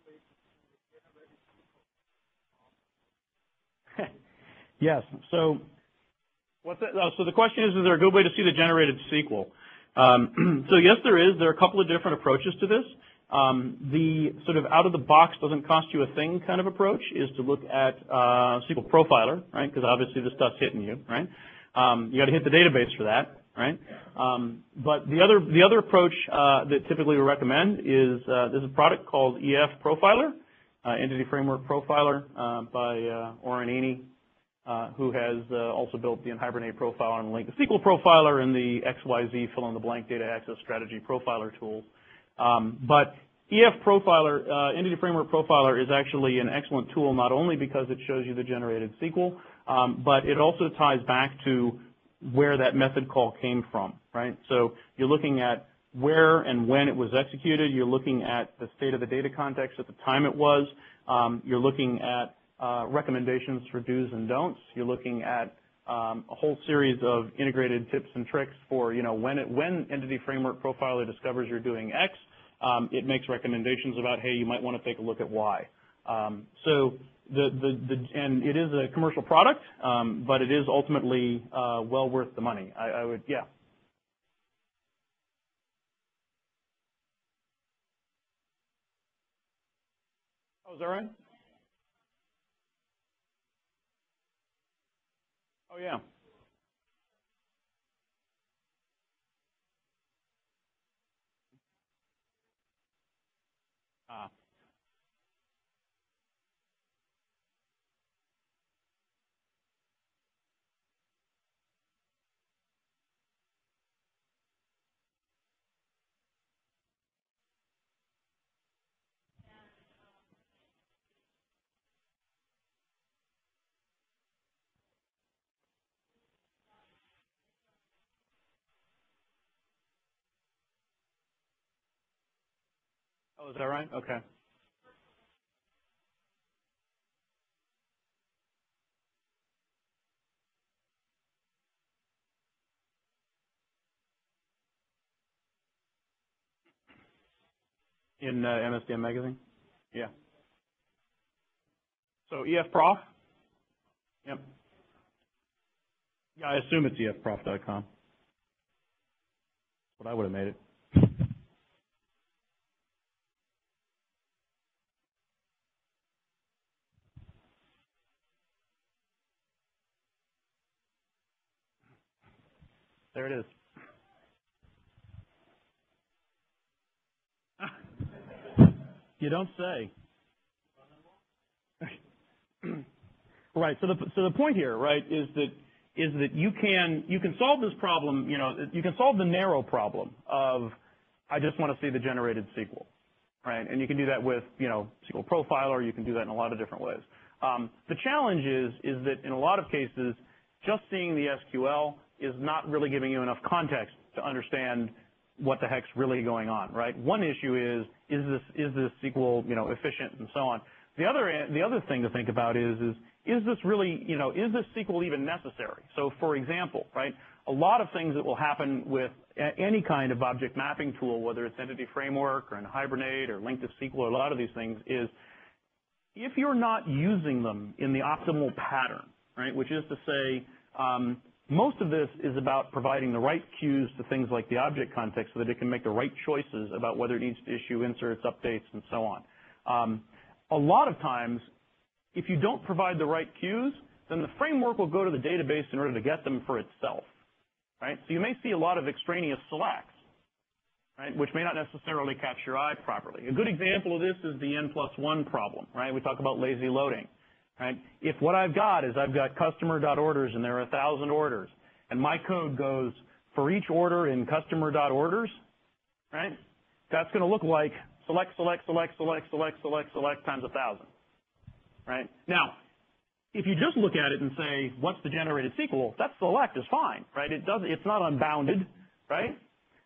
Yes. So, what's that? Oh, so the question is, is there a good way to see the generated S Q L? Um, so yes, there is. There are a couple of different approaches to this. Um, the sort of out-of-the-box doesn't cost you a thing kind of approach is to look at uh, S Q L Profiler, right? Because obviously this stuff's hitting you, right? Um, you got to hit the database for that, right? Um, but the other the other approach uh, that typically we recommend is uh, there's a product called E F Profiler, uh, Entity Framework Profiler uh, by uh, Oren Eni, uh, who has uh, also built the Hibernate Profiler and Link, the S Q L Profiler, and the X Y Z fill-in-the-blank data access strategy profiler tools. Um, but E F Profiler, uh, Entity Framework Profiler, is actually an excellent tool not only because it shows you the generated S Q L, um, but it also ties back to where that method call came from, right? So you're looking at where and when it was executed. You're looking at the state of the data context at the time it was. Um, you're looking at uh, recommendations for do's and don'ts. You're looking at um, a whole series of integrated tips and tricks for, you know, when it, when Entity Framework Profiler discovers you're doing X, um, it makes recommendations about, hey, you might want to take a look at Y. Um, so the, the, the, and it is a commercial product, um, but it is ultimately uh, well worth the money. I, I would, yeah. Oh, is that right? Oh, yeah. Ah. Oh, is that right? Okay. In uh, M S D M magazine? Yeah. So E F Prof? Yep. Yeah, I assume it's E F prof dot com. That's what I would have made it. There it is. You don't say. Right. So the so the point here, right, is that is that you can you can solve this problem. You know, you can solve the narrow problem of I just want to see the generated S Q L, right? And you can do that with you know S Q L Profiler. You can do that in a lot of different ways. Um, the challenge is is that in a lot of cases, just seeing the S Q L is not really giving you enough context to understand what the heck's really going on, right? One issue is is this is this S Q L you know efficient and so on. The other the other thing to think about is is is this really you know is this S Q L even necessary? So for example, right, a lot of things that will happen with a, any kind of object mapping tool, whether it's Entity Framework or in Hibernate or Linked to S Q L or a lot of these things, is if you're not using them in the optimal pattern, right, which is to say um, most of this is about providing the right cues to things like the object context so that it can make the right choices about whether it needs to issue inserts, updates, and so on. Um, a lot of times, if you don't provide the right cues, then the framework will go to the database in order to get them for itself, right? So you may see a lot of extraneous selects, right, which may not necessarily catch your eye properly. A good example of this is the N plus one problem, right? We talk about lazy loading, right? If what I've got is I've got customer.orders and there are a thousand orders, and my code goes for each order in customer.orders, right? That's going to look like select, select, select, select, select, select, select times a thousand, right? Now, if you just look at it and say, what's the generated S Q L, that select is fine, right? It does, it's not unbounded, right?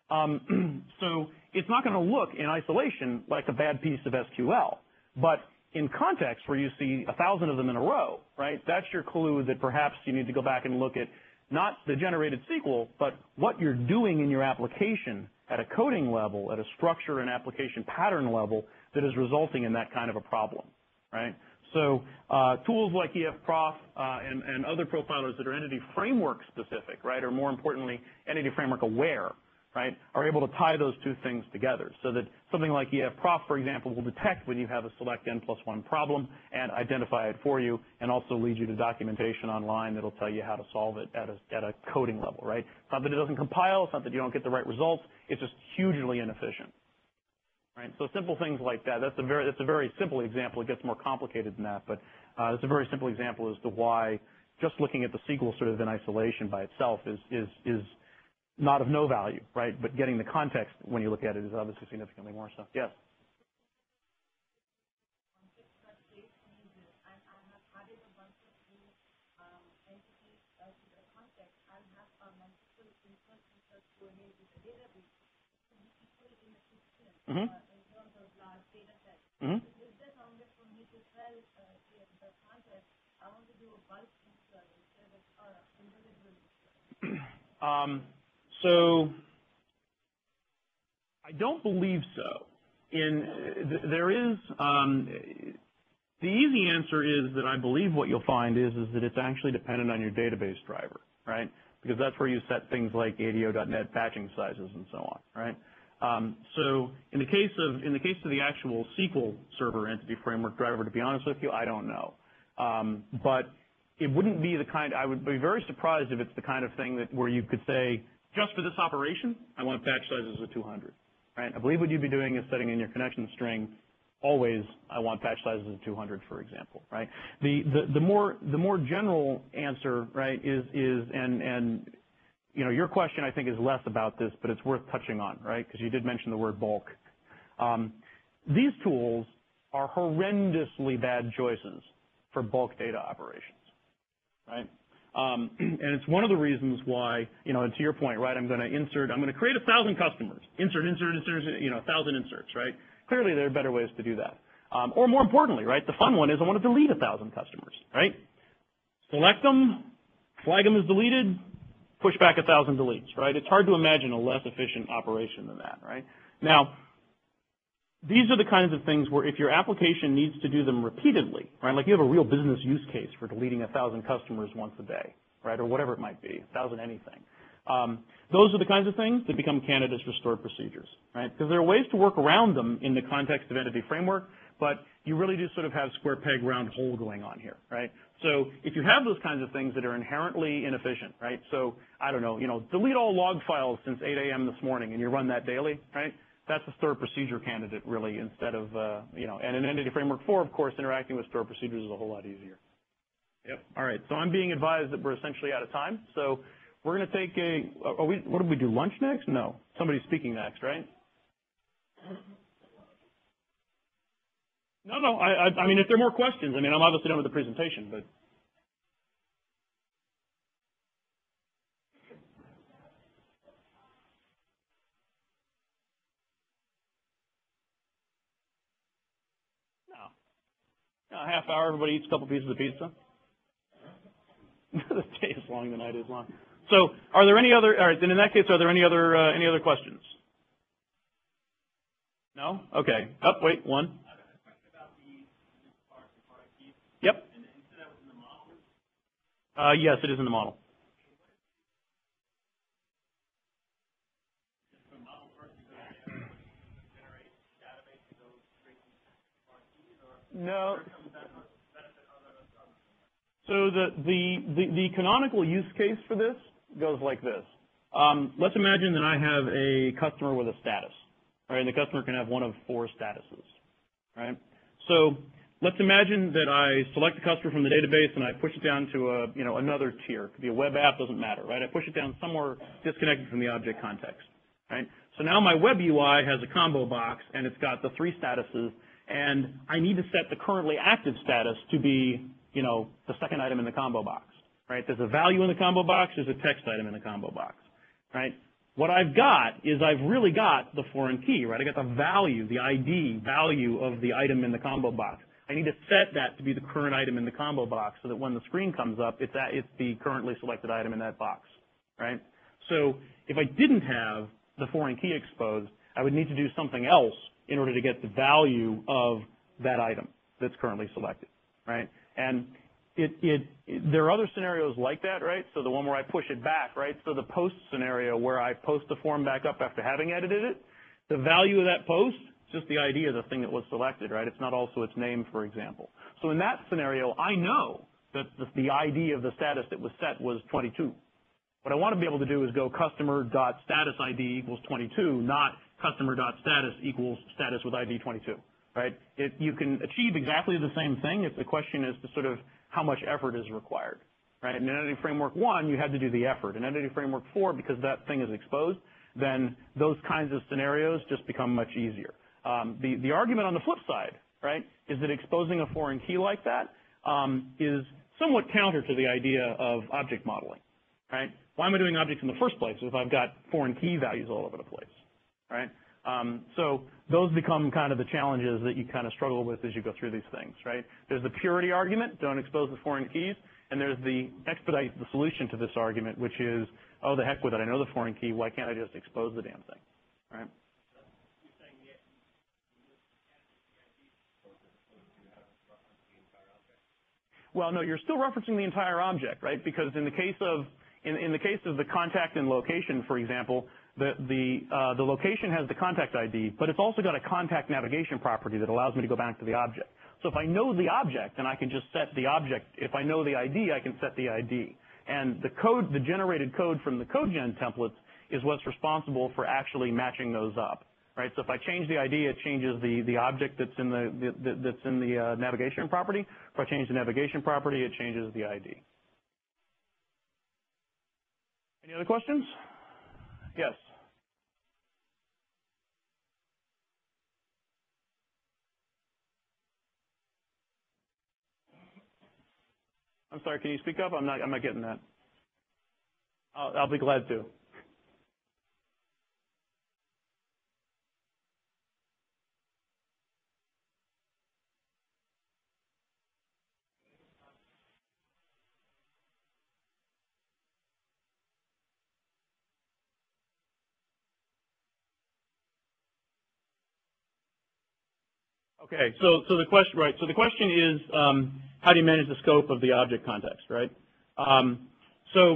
Um, so it's not going to look in isolation like a bad piece of S Q L. But in context where you see a thousand of them in a row, right, that's your clue that perhaps you need to go back and look at not the generated S Q L, but what you're doing in your application at a coding level, at a structure and application pattern level that is resulting in that kind of a problem, right? So uh, tools like E F Prof uh, and, and other profilers that are Entity Framework specific, right, or more importantly, Entity Framework aware, right, are able to tie those two things together so that something like E F Prof, for example, will detect when you have a select N plus one problem and identify it for you and also lead you to documentation online that will tell you how to solve it at a, at a coding level, right? It's not that it doesn't compile, it's not that you don't get the right results, it's just hugely inefficient. Right? So simple things like that. That's a very that's a very simple example. It gets more complicated than that, but uh, it's a very simple example as to why just looking at the S Q L sort of in isolation by itself is is is not of no value, right? But getting the context when you look at it is obviously significantly more so. Yes. Mm-hmm. Mm-hmm. Um, so I don't believe so. In th there is um, the easy answer is that I believe what you'll find is is that it's actually dependent on your database driver, right? Because that's where you set things like A D O dot net batching sizes and so on, right? Um, so in the case of in the case of the actual S Q L Server Entity Framework driver, to be honest with you, I don't know. Um, but it wouldn't be the kind. I would be very surprised if it's the kind of thing that where you could say, just for this operation, I want batch sizes of two hundred. Right? I believe what you'd be doing is setting in your connection string. Always, I want batch sizes of two hundred, for example. Right? The the the more the more general answer, right, is is and and you know, your question, I think, is less about this, but it's worth touching on, right? Because you did mention the word bulk. Um, these tools are horrendously bad choices for bulk data operations, right? Um, and it's one of the reasons why, you know, and to your point, right, I'm going to insert, I'm going to create a thousand customers, insert, insert, insert, you know, a thousand inserts, right? Clearly, there are better ways to do that. Um, or more importantly, right, the fun one is I want to delete a thousand customers, right? Select them, flag them as deleted, push back a thousand deletes, right? It's hard to imagine a less efficient operation than that, right? Now, these are the kinds of things where if your application needs to do them repeatedly, right, like you have a real business use case for deleting a thousand customers once a day, right, or whatever it might be, a thousand anything. Um, those are the kinds of things that become candidates for stored procedures, right? Because there are ways to work around them in the context of Entity Framework, but you really do sort of have square peg round hole going on here, right? So if you have those kinds of things that are inherently inefficient, right? So I don't know, you know, delete all log files since eight A M this morning, and you run that daily, right? That's a stored procedure candidate, really, instead of, uh, you know, and in Entity Framework four, of course, interacting with stored procedures is a whole lot easier. Yep. All right. So I'm being advised that we're essentially out of time. So we're going to take a, are we, what did we do, lunch next? No. Somebody's speaking next, right? No, no. I, I, I mean, if there are more questions, I mean, I'm obviously done with the presentation, but. No. A half hour, everybody eats a couple pieces of pizza. The day is long, the night is long. So, are there any other? All right. Then, in that case, are there any other uh, any other questions? No. Okay. Up. Oh, wait. One. Yep. Uh, yes, it is in the model. No. So the, the, the, the canonical use case for this goes like this. Um, let's imagine that I have a customer with a status, right? And the customer can have one of four statuses, right? So let's imagine that I select the customer from the database and I push it down to a, you know, another tier. It could be a web app, doesn't matter, right? I push it down somewhere disconnected from the object context, right? So now my web U I has a combo box and it's got the three statuses, and I need to set the currently active status to be, you know, the second item in the combo box, right? There's a value in the combo box, there's a text item in the combo box, right? What I've got is I've really got the foreign key, right? I got the value, the I D value of the item in the combo box. I need to set that to be the current item in the combo box so that when the screen comes up, it's, at, it's the currently selected item in that box, right? So if I didn't have the foreign key exposed, I would need to do something else in order to get the value of that item that's currently selected, right? And it, it, it, there are other scenarios like that, right? So the one where I push it back, right? So the post scenario where I post the form back up after having edited it, the value of that post is just the I D of the thing that was selected, right? It's not also its name, for example. So in that scenario, I know that the, the I D of the status that was set was twenty-two. What I want to be able to do is go customer.status I D equals twenty-two, not customer.status equals status with I D twenty-two, right? It, you can achieve exactly the same thing if the question is to sort of how much effort is required, right? In Entity Framework one, you had to do the effort. In Entity Framework four, because that thing is exposed, then those kinds of scenarios just become much easier. Um, the, the argument on the flip side, right, is that exposing a foreign key like that um, is somewhat counter to the idea of object modeling, right? Why am I doing objects in the first place if I've got foreign key values all over the place, right? Um, so those become kind of the challenges that you kind of struggle with as you go through these things, right? There's the purity argument, don't expose the foreign keys, and there's the expedite the solution to this argument, which is oh, the heck with it, I know the foreign key, why can't I just expose the damn thing, right? Well, no, you're still referencing the entire object, right? Because in the case of in, in the case of the contact and location, for example, the the uh, the location has the contact I D, but it's also got a contact navigation property that allows me to go back to the object. So if I know the object, then I can just set the object. If I know the I D, I can set the I D. And the code, the generated code from the CodeGen templates is what's responsible for actually matching those up. Right, so if I change the I D, it changes the, the object that's in the, the, the that's in the uh, navigation property. If I change the navigation property, it changes the I D. Any other questions? Yes. I'm sorry. Can you speak up? I'm not. I'm not getting that. I'll, I'll be glad to. Okay, so so the question, right? So the question is, um, how do you manage the scope of the object context, right? Um, so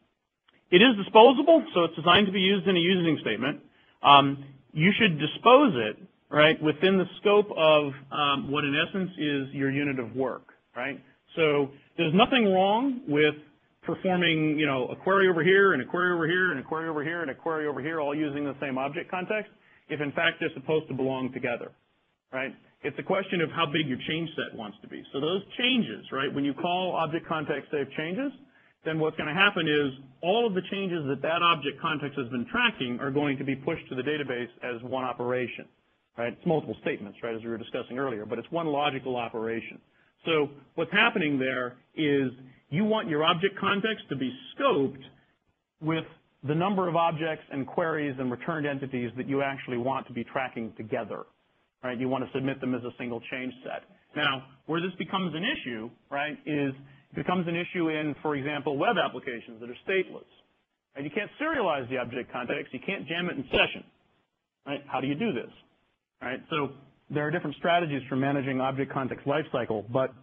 it is disposable, so it's designed to be used in a using statement. Um, you should dispose it, right, within the scope of um, what in essence is your unit of work, right? So there's nothing wrong with performing, you know, a query over here and a query over here and a query over here and a query over here, all using the same object context, if in fact they're supposed to belong together, right? It's a question of how big your change set wants to be. So those changes, right, when you call object context save changes, then what's going to happen is all of the changes that that object context has been tracking are going to be pushed to the database as one operation, right? It's multiple statements, right, as we were discussing earlier, but it's one logical operation. So what's happening there is you want your object context to be scoped with the number of objects and queries and returned entities that you actually want to be tracking together. Right, you want to submit them as a single change set. Now, where this becomes an issue, right, is it becomes an issue in, for example, web applications that are stateless. And you can't serialize the object context. You can't jam it in session. Right? How do you do this? Right? So there are different strategies for managing object context lifecycle. But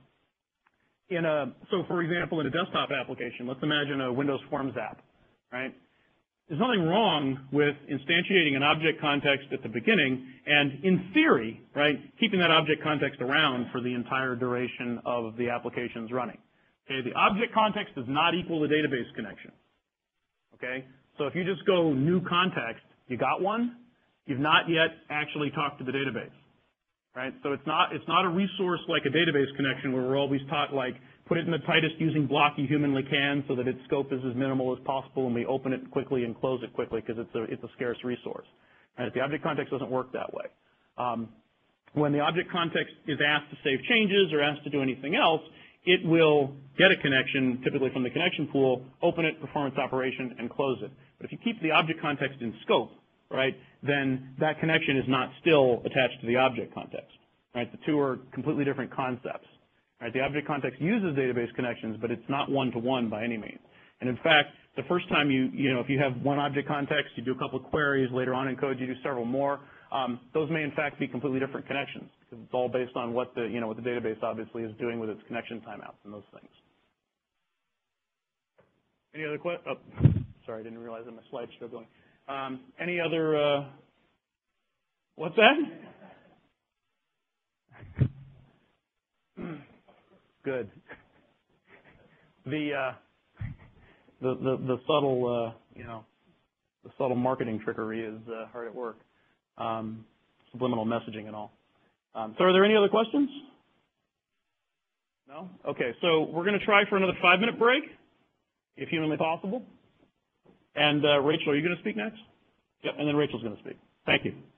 in a, so for example, in a desktop application, let's imagine a Windows Forms app. Right? There's nothing wrong with instantiating an object context at the beginning and, in theory, right, keeping that object context around for the entire duration of the application's running. Okay, the object context does not equal the database connection. Okay, so if you just go new context, you got one, you've not yet actually talked to the database. Right, so it's not it's not a resource like a database connection where we're always taught like put it in the tightest using block you humanly can so that its scope is as minimal as possible and we open it quickly and close it quickly because it's a, it's a scarce resource. Right? The object context doesn't work that way. Um, when the object context is asked to save changes or asked to do anything else, it will get a connection, typically from the connection pool, open it, perform its operation, and close it. But if you keep the object context in scope, right, then that connection is not still attached to the object context. Right? The two are completely different concepts. Right? The object context uses database connections, but it's not one-to-one by any means. And in fact, the first time you, you know, if you have one object context, you do a couple of queries, later on in code you do several more, um, those may in fact be completely different connections because it's all based on what the, you know, what the database obviously is doing with its connection timeouts and those things. Any other questions? Oh, sorry, I didn't realize that my slide's still going. Um, any other, uh, what's that? Good. The, uh, the, the, the subtle, uh, you know, the subtle marketing trickery is uh, hard at work. Um, subliminal messaging and all. Um, so are there any other questions? No? Okay, so we're going to try for another five-minute break, if humanly possible. And uh, Rachel, are you going to speak next? Yep, and then Rachel's going to speak. Thank you.